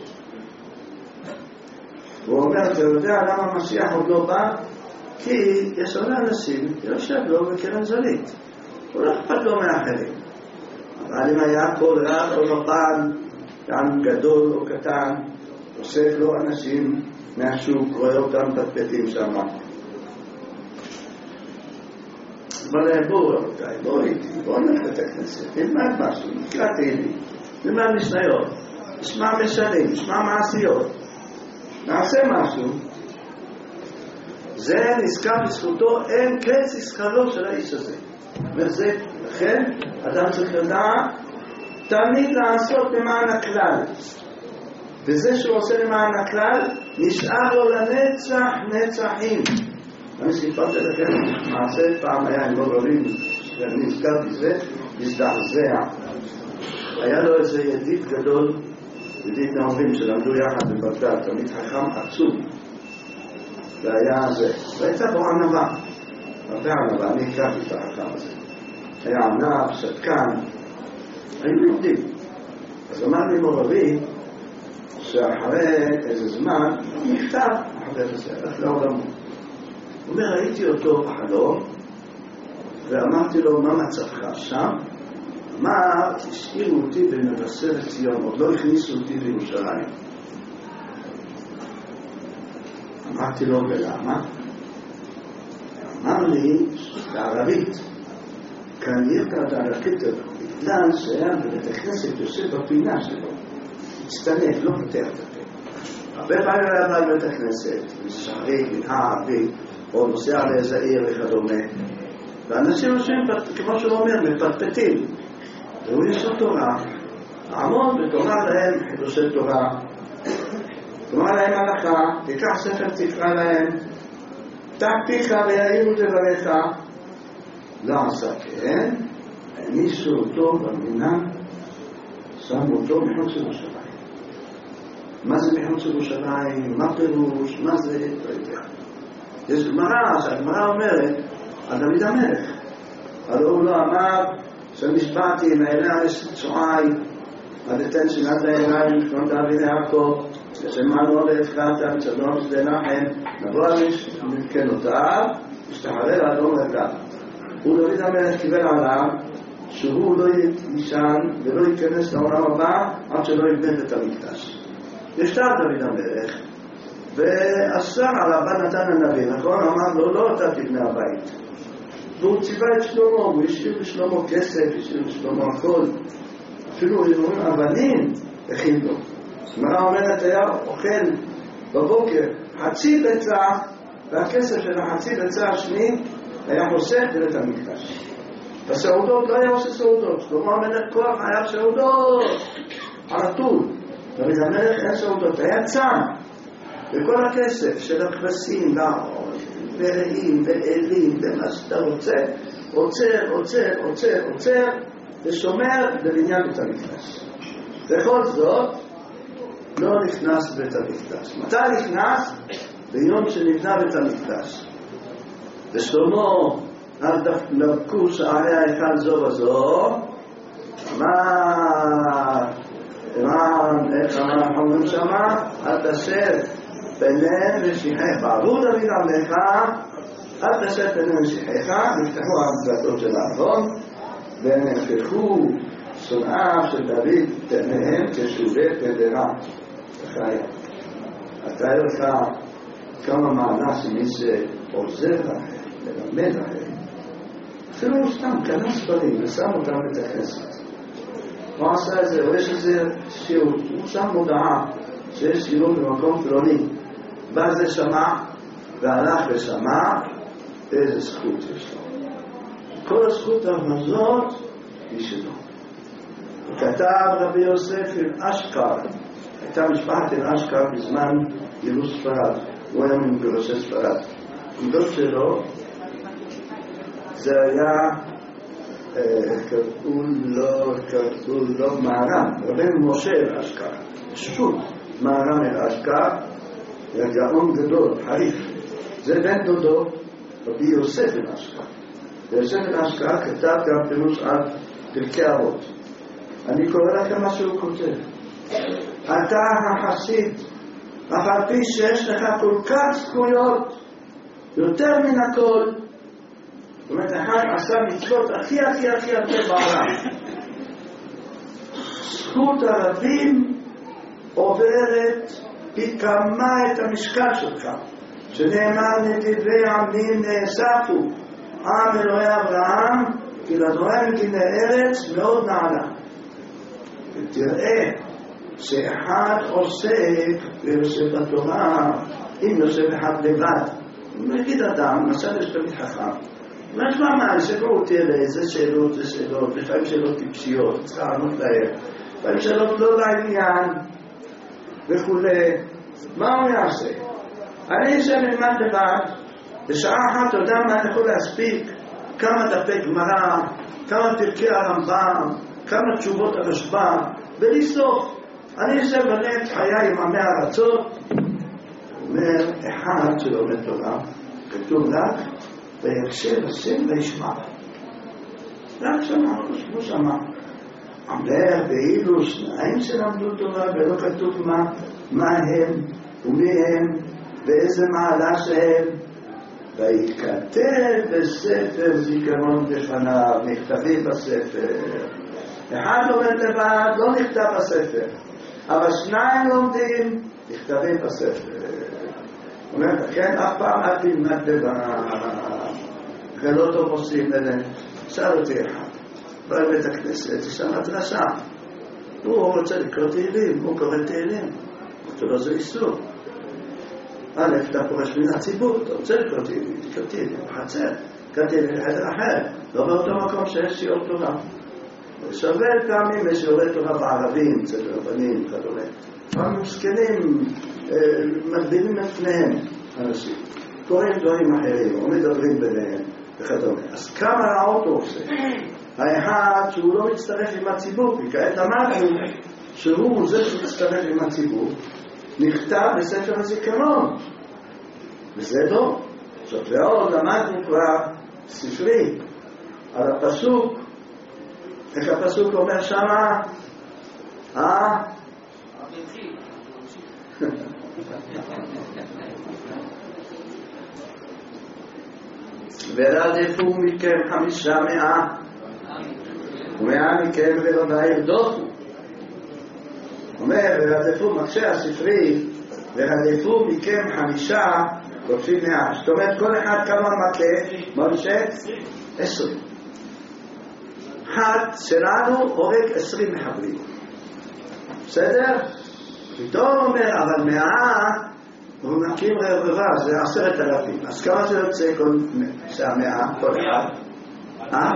הוא אומר, אתה יודע למה המשיח עוד לא בא? כי יש עוד אנשים יושב לו בקרן זולית, הוא לא אכפת לו מאחרים. אבל אם היה כל רב או רבן, גם גדול או קטן, אוסף לו אנשים מהשוק, רואה אותם פטפטים שם. אבל בואו רבותיי, בואו נלך את הכנסת, נלמד משהו, נקרא תהילים, נלמד משניות, נשמע משלים, נשמע מעשיות, נעשה משהו. זה נזכר בזכותו, אין קץ יזכרו של האיש הזה. וזה, לכן, אדם צריך לדעת תמיד לעשות למען הכלל. וזה שהוא עושה למען הכלל, נשאר לו לנצח נצחים. אני סיפרתי לכם, מעשה פעם היה עם רבים, ואני הזכרתי זה, הזדעזע. היה לו איזה ידיד גדול, ידיד נאורים שלמדו יחד בבגדד, תמיד חכם עצום. והיה זה, והייתה בו ענבה. הרבה ענבה, אני הכרתי את החכם הזה. היה ענב, שתקן, היו יהודים. אז אמר לי מורבי, שאחרי איזה זמן, נפטר אחרי זה, הלך לעולמו. הוא אומר, ראיתי אותו בחלום, ואמרתי לו, מה מצבך שם? אמר, השאירו אותי במבשרת ציון, עוד לא הכניסו אותי לירושלים. אמרתי לו, ולמה? אמר לי, בערבית, כאן ירקד על הכתר, בגלל שהיה בבית הכנסת יושב בפינה שלו, הצטנף, לא פותח את הפה. הרבה פעמים היה בא לבית הכנסת, משערי, מנהר, או נוסע לאיזה עיר וכדומה. ואנשים יושבים, כמו שהוא אומר, מפטפטים. והוא יש לו תורה, עמוד ותאמר להם חידושי תורה, תאמר להם הלכה, תיקח ספר תקרא להם, תק פיך ויעירו דבריך. לא עשה כן, הענישו אותו במדינה, שמו אותו מחוץ לירושלים. מה זה מחוץ לירושלים? מה פירוש? מה זה? לא יודע. יש גמרא, שהגמרא אומרת על דוד המלך. הלא הוא לא אמר שנשבעתי מעיני שועי עד אתן שינת לעיניים לפנות דוד יעקב ושמענו והפקעת מצדו משדה נחם נבוא על מכנותיו ושתחרר לאדום רגע. הוא דוד המלך קיבל עליו שהוא לא יישן ולא ייכנס לעולם הבא עד שלא יבנה את המקדש. ישתר דוד המלך ואסר על הבא נתן הנביא, נכון? אמר לו, לא אתה תבנה הבית. והוא ציווה את שלמה, הוא השאיר לשלמה כסף, השאיר לשלמה הכל. אפילו אומרים אבנים, הכין לו. גמרא אומרת, היה אוכל בבוקר חצי ביצה, והכסף של החצי ביצה השני היה חוסך בבית המקדש. בסעודות לא היה עושה סעודות. שלמה המלך כוח היה סעודות, על הטול. דוד המלך אין סעודות, היה צם. וכל הכסף של הכבשים, ורעים, ואלים, ומה שאתה רוצה, עוצר, ושומר בבניין בית המקדש. בכל זאת, לא נכנס בית המקדש. מתי נכנס? ביום שנבנה בית המקדש. ושלמה, לבקו שערי ההיכל זו וזו, איך אנחנו אומרים שמה? אל תשב פניהם ושכחיך. והוא דוד עמך, אל תשב פניהם ושכחיך, נפתחו הדלתות של הארון, ונהפכו שונאיו של דוד פניהם כשולי פדרה. וחיה. אתה לך כמה מעלה שמי שעוזר לכם, ללמד לכם, אפילו הוא סתם קנה ספרים ושם אותם את הכנסת. הוא עשה את זה, או יש איזה שיעור, הוא שם מודעה שיש שיעור במקום פלוני. בא זה שמע, והלך ושמע, איזה זכות יש לו. כל הזכות הזאת היא שלו. וכתב רבי יוסף עם אשכר, הייתה משפחת עם אשכר בזמן גירוש ספרד, הוא היה מגורשי ספרד. גדול שלו, זה היה, קראו לו מהר"ם, רבי משה אל אשכר, שפוט מהר"ם אל אשכר, היה גאון גדול, חריף. זה בן דודו, רבי יוסף בן אשכר. ויוסף בן אשכר כתב גם פירוש על פרקי אבות. אני קורא לכם מה שהוא כותב. אתה החסיד, אף על פי שיש לך כל כך זכויות, יותר מן הכל, זאת אומרת, אחד עשה מצוות הכי בעולם. זכות הרבים עוברת פי כמה את המשקל שלך, שנאמר נדיבי עמים נאספו, עם אלוהי אברהם, כי לדורם מגיני ארץ מאוד נעלה. ותראה שאחד עוסק ויושב בתורה, אם יושב אחד לבד, נגיד אדם, למשל יש תמיד חכם, מה, שגרו אותי אלה, איזה שאלות, לפעמים שאלות טיפשיות, צריך לענות להם, לפעמים שאלות לא לעניין, וכולי, מה הוא יעשה? אני אשב נלמד לבד, בשעה אחת אתה יודע מה אני יכול להספיק, כמה דפי גמרא, כמה פרקי הרמב"ם, כמה תשובות הרשב"ם, בלי סוף. אני אשב בנט חיי עם עמי הארצות, אומר אחד שלומד תורה, כתוב רק, ויקשב השם וישמע. רק שמע, לא שמע. אומר ואילו שניים שלמדו תורה, ולא כתוב מה הם ומי הם, ואיזה מעלה שהם, ויקטב בספר זיכרון בפניו, נכתבים בספר. אחד לומד לבד, לא נכתב בספר, אבל שניים לומדים, נכתבים בספר. אומרת, כן, אף פעם אל תלמד לבד, ולא טוב עושים אלה. שאל אותי אחד, בא לבית הכנסת, תשמע דרשה. הוא רוצה לקרוא תהילים, הוא קורא תהילים. אותו לא זה איסור. א', אתה פורש מן הציבור, אתה רוצה לקרוא תהילים, תקרא תהילים בחצר, תקרא תהילים לחדר אחר, לא באותו מקום שיש שיעור תורה. שווה פעמים יש שיעורי תורה בערבים, אצל רבנים, כדומה. פעמים מסכנים, מגדילים את פניהם, אנשים. קוראים דברים אחרים, או מדברים ביניהם, וכדומה. אז כמה רעות הוא עושה? האחד שהוא לא מצטרף עם הציבור, וכעת למדנו שהוא זה שמצטרף עם הציבור, נכתב בספר הזיכרון. וזה טוב. עכשיו ועוד למדנו כבר ספרי על הפסוק, איך הפסוק אומר שמה? ורדפו מכם 500 ומאה מכם ולא ירדופו. אומר ורדפו, מקשה הספרי, ורדפו מכם 5 כובשים 100. זאת אומרת כל אחד כמה מכה? משה? 20. אחד שלנו הורג 20 מחבלים. בסדר? פתאום אומר, אבל 100 הוא מקים רבבה, זה 10,000. אז כמה זה יוצא כל 100? כל אחד? 100.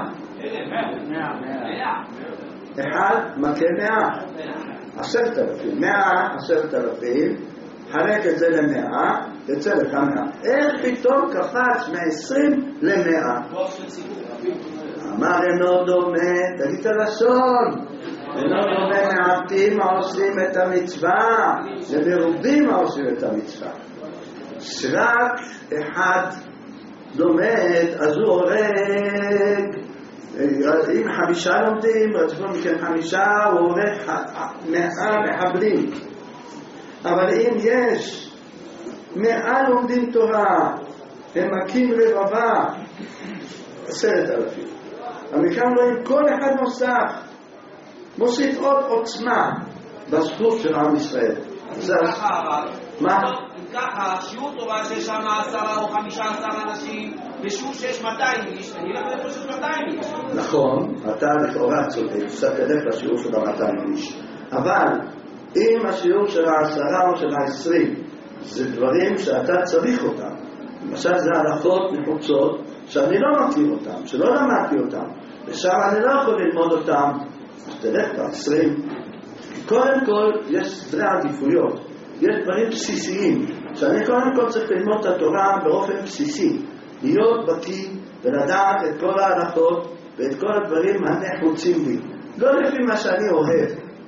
אחד מכה 100. 10,000. 100, 10,000. חלק את זה ל100, יצא לך 100. איך פתאום קפץ מ20 ל100? אמר אינו דומה, תגיד את הלשון, אינו דומה מעטים העושים את המצווה, למרובים העושים את המצווה. שרק אחד לומד, אז הוא הורג, אם 5 לומדים, רצפו מכן 5, הוא הורג 100 מחבלים. אבל אם יש 100 לומדים תורה, הם מקים רבבה, 10,000. המכאן רואים כל אחד נוסף, מוסיף עוד עוצמה בזכות של עם ישראל. מה? אם ככה, שיעור תורה שיש שם 10 או 15 אנשים, ושיעור שיש 200 איש, אני לא יודע שיש 200 איש. נכון, אתה לכאורה צודק, קצת תלך לשיעור של 200 איש. אבל אם השיעור של 10 או של 20 זה דברים שאתה צריך אותם, למשל זה הלכות נחוצות שאני לא מכיר אותם, שלא למדתי אותם, ושם אני לא יכול ללמוד אותם, אז תלך ב20. קודם כל יש סדרי עדיפויות, יש דברים בסיסיים שאני קודם כל צריך ללמוד את התורה באופן בסיסי, להיות בקיא ולדעת את כל ההלכות ואת כל הדברים הנחוצים לי, לא לפי מה שאני אוהב,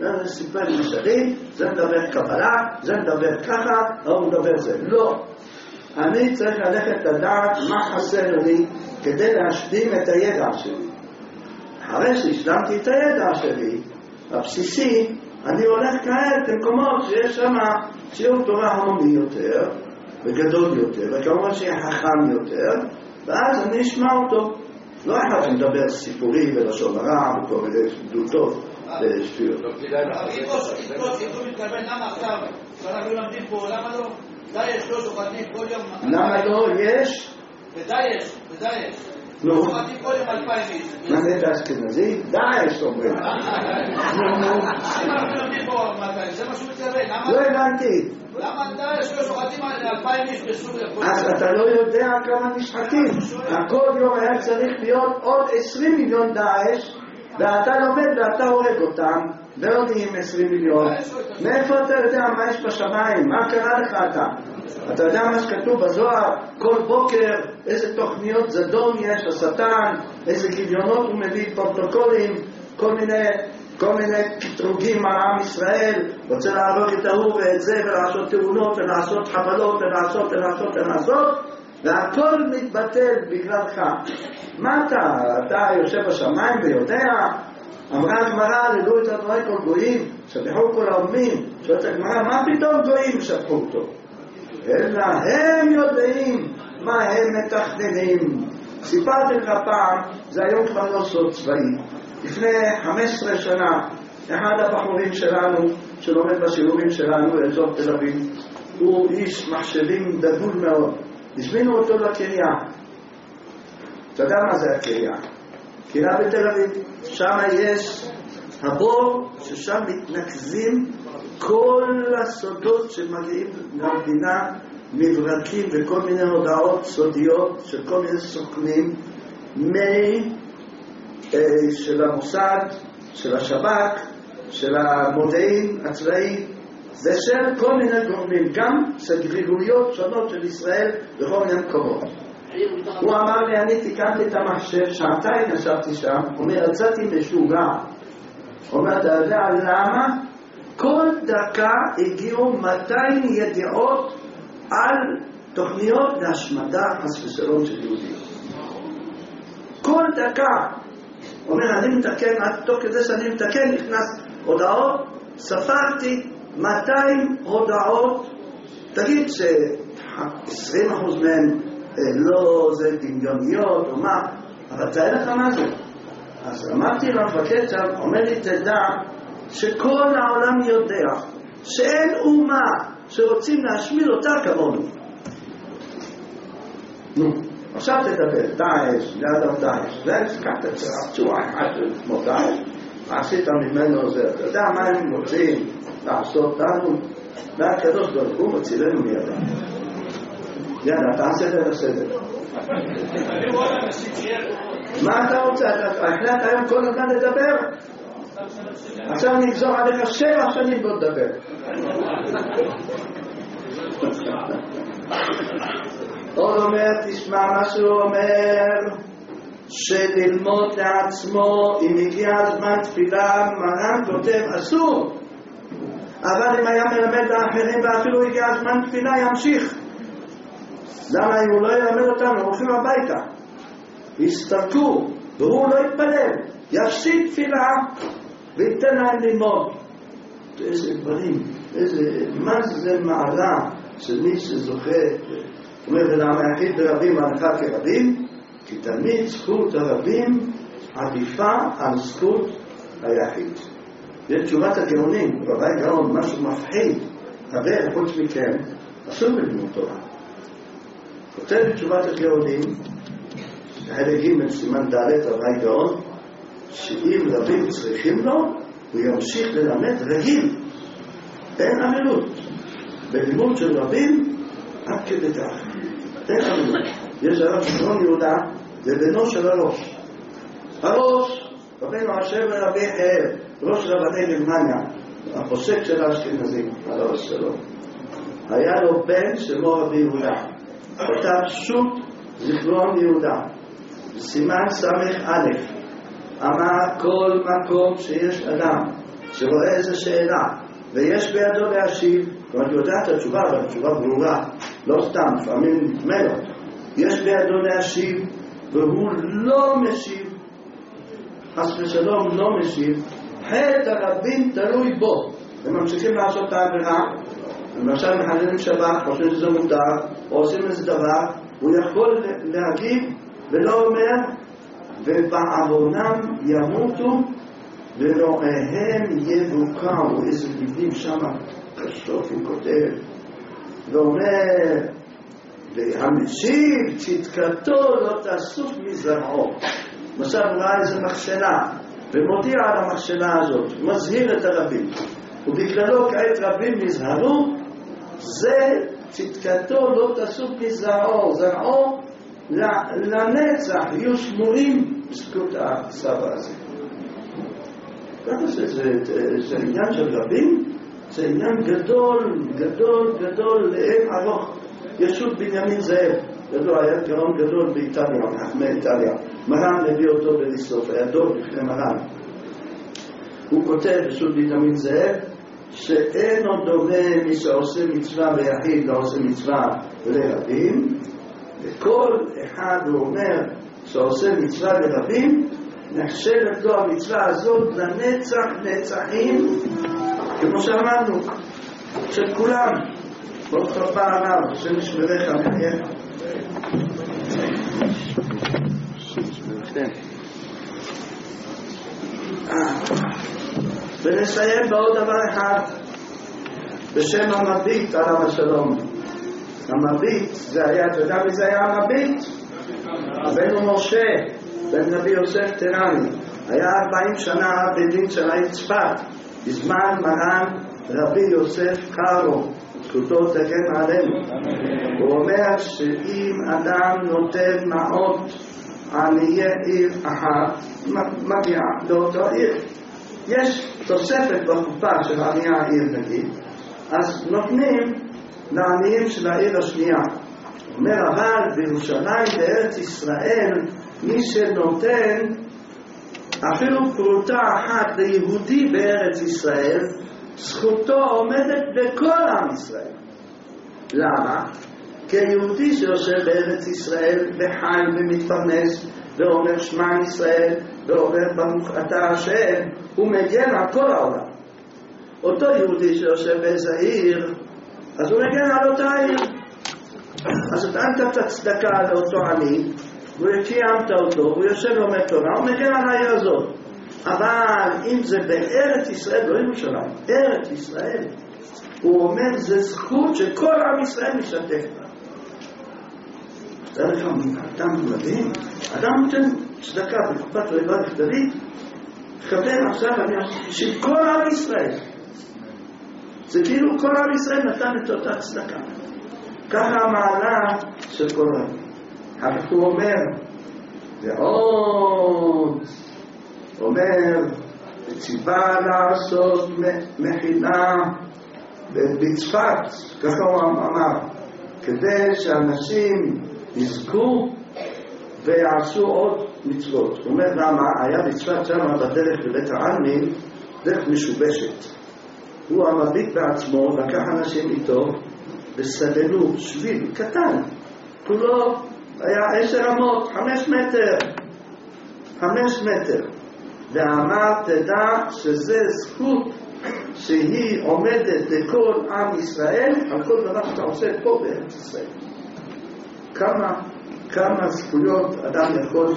זה סיפר משרים, זה מדבר קבלה, זה מדבר ככה, הוא מדבר זה. לא. אני צריך ללכת לדעת מה חסר לי כדי להשלים את הידע שלי. אחרי שהשלמתי את הידע שלי, הבסיסי, אני הולך כעת למקומות שיש שם שיעור תורה המוני יותר, וגדול יותר, וכמובן שיהיה חכם יותר, ואז אני אשמע אותו. לא אחד שמדבר סיפורי ולשון הרע וכל מיני דותות ושטויות. אם מתכוון, למה עכשיו, שאנחנו למדים פה, למה לא? דייש לא שוחטים כל יום. למה לא? יש? ודייש. נו. שוחטים כל יום 2,000 איש. מה זה אשכנזי? דייש אומרים. אנחנו למדים פה 200, זה מה שהוא מתכוון. לא הבנתי. למה דייש לא שוחטים 2,000 איש בסוריה? אז אתה לא יודע כמה נשחטים. כל יום היה צריך להיות עוד 20 מיליון דייש, ואתה לומד ואתה הורג אותם, ולא נהיים 20 מיליון. מאיפה אתה יודע מה יש בשמיים? מה קרה לך אתה? אתה יודע מה שכתוב בזוהר? כל בוקר איזה תוכניות זדון יש לשטן, איזה גיליונות הוא מביא פרוטוקולים, כל מיני קטרוגים על עם ישראל, רוצה להרוג את ההוא ואת זה, ולעשות תאונות, ולעשות חבלות, ולעשות, והכל מתבטל בגללך. מה אתה יושב בשמיים ויודע? אמרה הגמרא, הללו את אדוני כל גויים, שבחו כל העולמים. שואלת הגמרא, מה פתאום גויים שבחו אותו? אלא הם יודעים מה הם מתכננים. סיפרתי לך פעם, זה היום כבר לא סוד צבאי. לפני 15 שנה, אחד הבחורים שלנו, שלומד בשיעורים שלנו באזור תל אביב, הוא איש מחשבים דגול מאוד. הזמינו אותו לקריה. אתה יודע מה זה הקריה? קריה בתל אביב. שם יש הבור ששם מתנקזים כל הסודות שמגיעים למדינה, מברקים וכל מיני הודעות סודיות של כל מיני סוכנים של המוסד, של השב"כ, של המודיעין הצבאי ושל כל מיני גורמים, גם סגרירויות שונות של ישראל בכל מיני מקומות. הוא אמר לי, אני תיקנתי את המחשב, שעתיים ישבתי שם, הוא אומר, יצאתי משוגע. הוא אומר, אתה יודע למה? כל דקה הגיעו 200 ידיעות על תוכניות להשמדה חס ושלום של יהודים. כל דקה. הוא אומר, אני מתקן, תוך כדי שאני מתקן, נכנס הודעות, ספרתי 200 הודעות, תגיד ש20% מהן לא זה דמיוניות או מה, אבל תאר לך מה זה. אז אמרתי למפקד שם, אומר לי, תדע שכל העולם יודע שאין אומה שרוצים להשמיד אותה כמונו. נו, עכשיו תדבר, דאעש, ליד דאעש, זה הזכרת את זה, תשועה אחת כמו דאעש, עשית ממנו זה, אתה יודע מה הם רוצים לעשות לנו? והקדוש ברוך הוא מצילנו מידם. יאללה, תעשה את הסדר. מה אתה רוצה? החלטת היום כל הזמן לדבר? עכשיו נגזור עליך 7 שנים בוא לדבר. עוד אומר, תשמע מה שהוא אומר, שללמוד לעצמו, אם הגיע הזמן תפילה, מרן כותב אסור. אבל אם היה מלמד לאחרים ואפילו הגיע הזמן תפילה, ימשיך. למה אם הוא לא ילמד אותם, הם הולכים הביתה, יסתרקו, והוא לא יתפלל, יפסיק תפילה וייתן להם ללמוד. איזה דברים, מה זה מעלה של מי שזוכה. זאת אומרת, למה היחיד ברבים הנחה כרבים? כי תמיד זכות הרבים עדיפה על זכות היחיד. זה תשובת הגאונים, רבי גאון, משהו מפחיד, הרבה חוץ מכם, אסור ללמוד תורה. כותב בתשובת הגאונים, חלק ג' סימן ד' רבי גאון, שאם רבים צריכים לו, הוא ימשיך ללמד רגיל. אין עמילות. בלימוד של רבים, עד כדי כך. אין עמילות. יש הרב שמעון יהודה, זה בנו של הראש. הראש, רבינו השם ורבי חייב, ראש רבני גרמניה, הפוסק של האשכנזים, עליו השלום. היה לו בן שמו רבי יהודה. כתב שו"ת זיכרון יהודה, בסימן סמך א', אמר כל מקום שיש אדם שרואה איזו שאלה, ויש בידו להשיב, זאת אומרת, יודע את התשובה, אבל התשובה ברורה, לא סתם, לפעמים נדמה לו, יש בידו להשיב, והוא לא משיב, חס ושלום לא משיב, חטא הרבים תלוי בו, וממשיכים לעשות את העבירה, למשל מחללים שבת, חושבים שזה מותר, או עושים איזה דבר, הוא יכול להגיב ולא אומר, ובעוונם ימותו ורועיהם יבוקעו. איזה מילים שם קשות הוא כותב, ואומר, והמשיב צדקתו לא תאסוף מזרעו. למשל הוא ראה איזה מכשלה ומודיע על המכשלה הזאת, מזהיר את הרבים, ובכללו כעת רבים נזהרו, זה צדקתו לא תאסוף מזרעו, זרעו לנצח יהיו שמורים בזכות הסבא הזה. ככה זה עניין של רבים, זה עניין גדול, גדול, גדול, לאין ארוך. ישוב בנימין זאב, ידוע, היה גאון גדול באיטליה, חכמי איטליה. מרן הביא אותו בליסוף, היה דור לפני מרן. הוא כותב, ישוב בנימין זאב, שאין עוד דומה מי שעושה מצווה ויחיד לא עושה מצווה לרבים, וכל אחד הוא אומר שעושה מצווה לרבים, נחשבת לו המצווה הזאת לנצח נצחים, כמו שאמרנו, של כולם. ברוך רבה הרב, השם ישמרך מחייך. ונסיים בעוד דבר אחד, בשם המביט עליו השלום. המביט, זה היה, אתה יודע מי זה היה המביט? רבנו משה, בן נביא יוסף טרני, היה 40 שנה בדין של העיר צפת, בזמן מרן רבי יוסף קארו, זכותו תגן עלינו. הוא אומר שאם אדם נותן מעות עניי עיר אחת, מגיע לאותו עיר. יש תוספת בקופה של עניי העיר נגיד, אז נותנים לעניים של העיר השנייה. אומר אבל בירושלים בארץ ישראל, מי שנותן אפילו פרוטה אחת ליהודי בארץ ישראל, זכותו עומדת בכל עם ישראל. למה? כי יהודי שיושב בארץ ישראל וחי ומתפרנס ואומר שמע ישראל ואומר ברוך אתה השם, הוא מגן על כל העולם. אותו יהודי שיושב באיזה עיר, אז הוא מגן על אותה עיר. אז אתה נתת צדקה לאותו עני, וקיימת אותו, הוא יושב ואומר תורה, הוא מגן על העיר הזאת. אבל אם זה בארץ ישראל, לא ירושלים, ארץ ישראל, הוא אומר זה זכות שכל עם ישראל משתתף בה. זה לך אדם מדהים, אדם נותן צדקה בקופת ריבה לכתבית, כתב עכשיו של כל עם ישראל. זה כאילו כל עם ישראל נתן את אותה צדקה. ככה המעלה של כל עם. אבל הוא אומר, ועוד, אומר, ציווה לעשות מכינה בצפת, ככה הוא אמר, כדי שאנשים יזכו ויעשו עוד מצוות. הוא אומר למה, היה בצפת שם בדרך בבית העלמין, דרך משובשת. הוא המביט בעצמו, לקח אנשים איתו, וסללו שביל קטן, כולו היה 10 אמות, 5 מטר, 5 מטר. ואמר תדע שזה זכות שהיא עומדת לכל עם ישראל על כל דבר שאתה עושה פה בארץ ישראל. כמה זכויות אדם יכול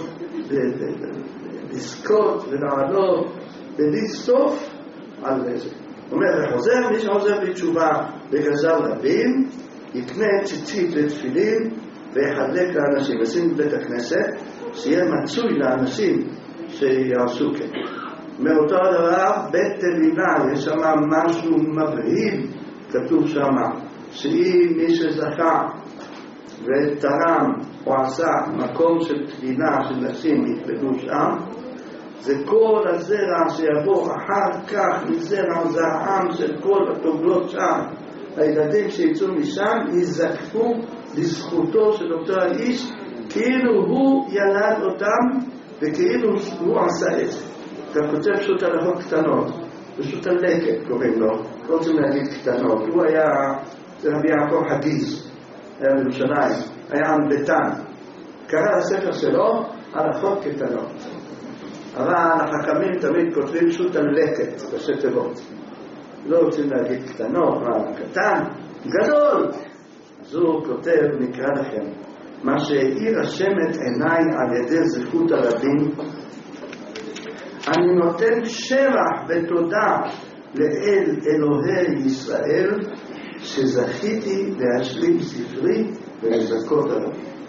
לזכות ולעלות בלי סוף על זה. אומר וחוזר, מי שחוזר בתשובה בגזר רבים, יקנה ציצית ותפילין ויחלק לאנשים, ושים בבית הכנסת, שיהיה מצוי לאנשים שיעשו כן. מאותו דבר, בית תלינה, יש שם משהו מבהיל, כתוב שם, שאם מי שזכה ותרם או עשה מקום של תלינה של נשים יתפלו שם, זה כל הזרע שיבוא אחר כך מזרע זרעם של כל התוגלות שם, הילדים שיצאו משם יזקפו לזכותו של אותו האיש כאילו הוא ילד אותם וכאילו הוא עשה את זה. אתה כותב פשוט הלכות קטנות, פשוט הלקט קוראים לו, לא רוצים להגיד קטנות, הוא היה, זה רבי יעקב חגיז, היה בירושלים, היה עמדתן, קרא הספר שלו הלכות קטנות, אבל החכמים תמיד כותבים פשוט הלקט, ראשי תיבות, לא רוצים להגיד קטנות, מה קטן, גדול, אז הוא כותב, נקרא לכם, מה שהאיר השם את עיניי על ידי זכות הרבים, אני נותן שבח ותודה לאל אלוהי ישראל שזכיתי להשלים ספרי ולזכות עליו.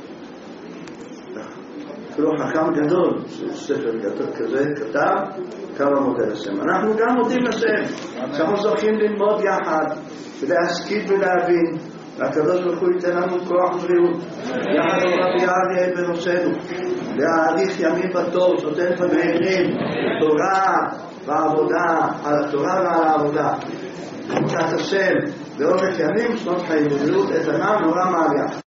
אפילו חכם גדול, ספר גדול כזה כתב, כמה מודה לשם. אנחנו גם מודים לשם, שאנחנו זוכים ללמוד יחד ולהשכיל ולהבין, והקדוש ברוך הוא ייתן לנו כוח ובריאות יחד עם רבי אריה בראשנו להאריך ימים בטוב, שוטף המאירים תורה ועבודה, על התורה ועל העבודה קצת השם לאורך ימים שנות חיים ובריאות איתנה נורא מעלה.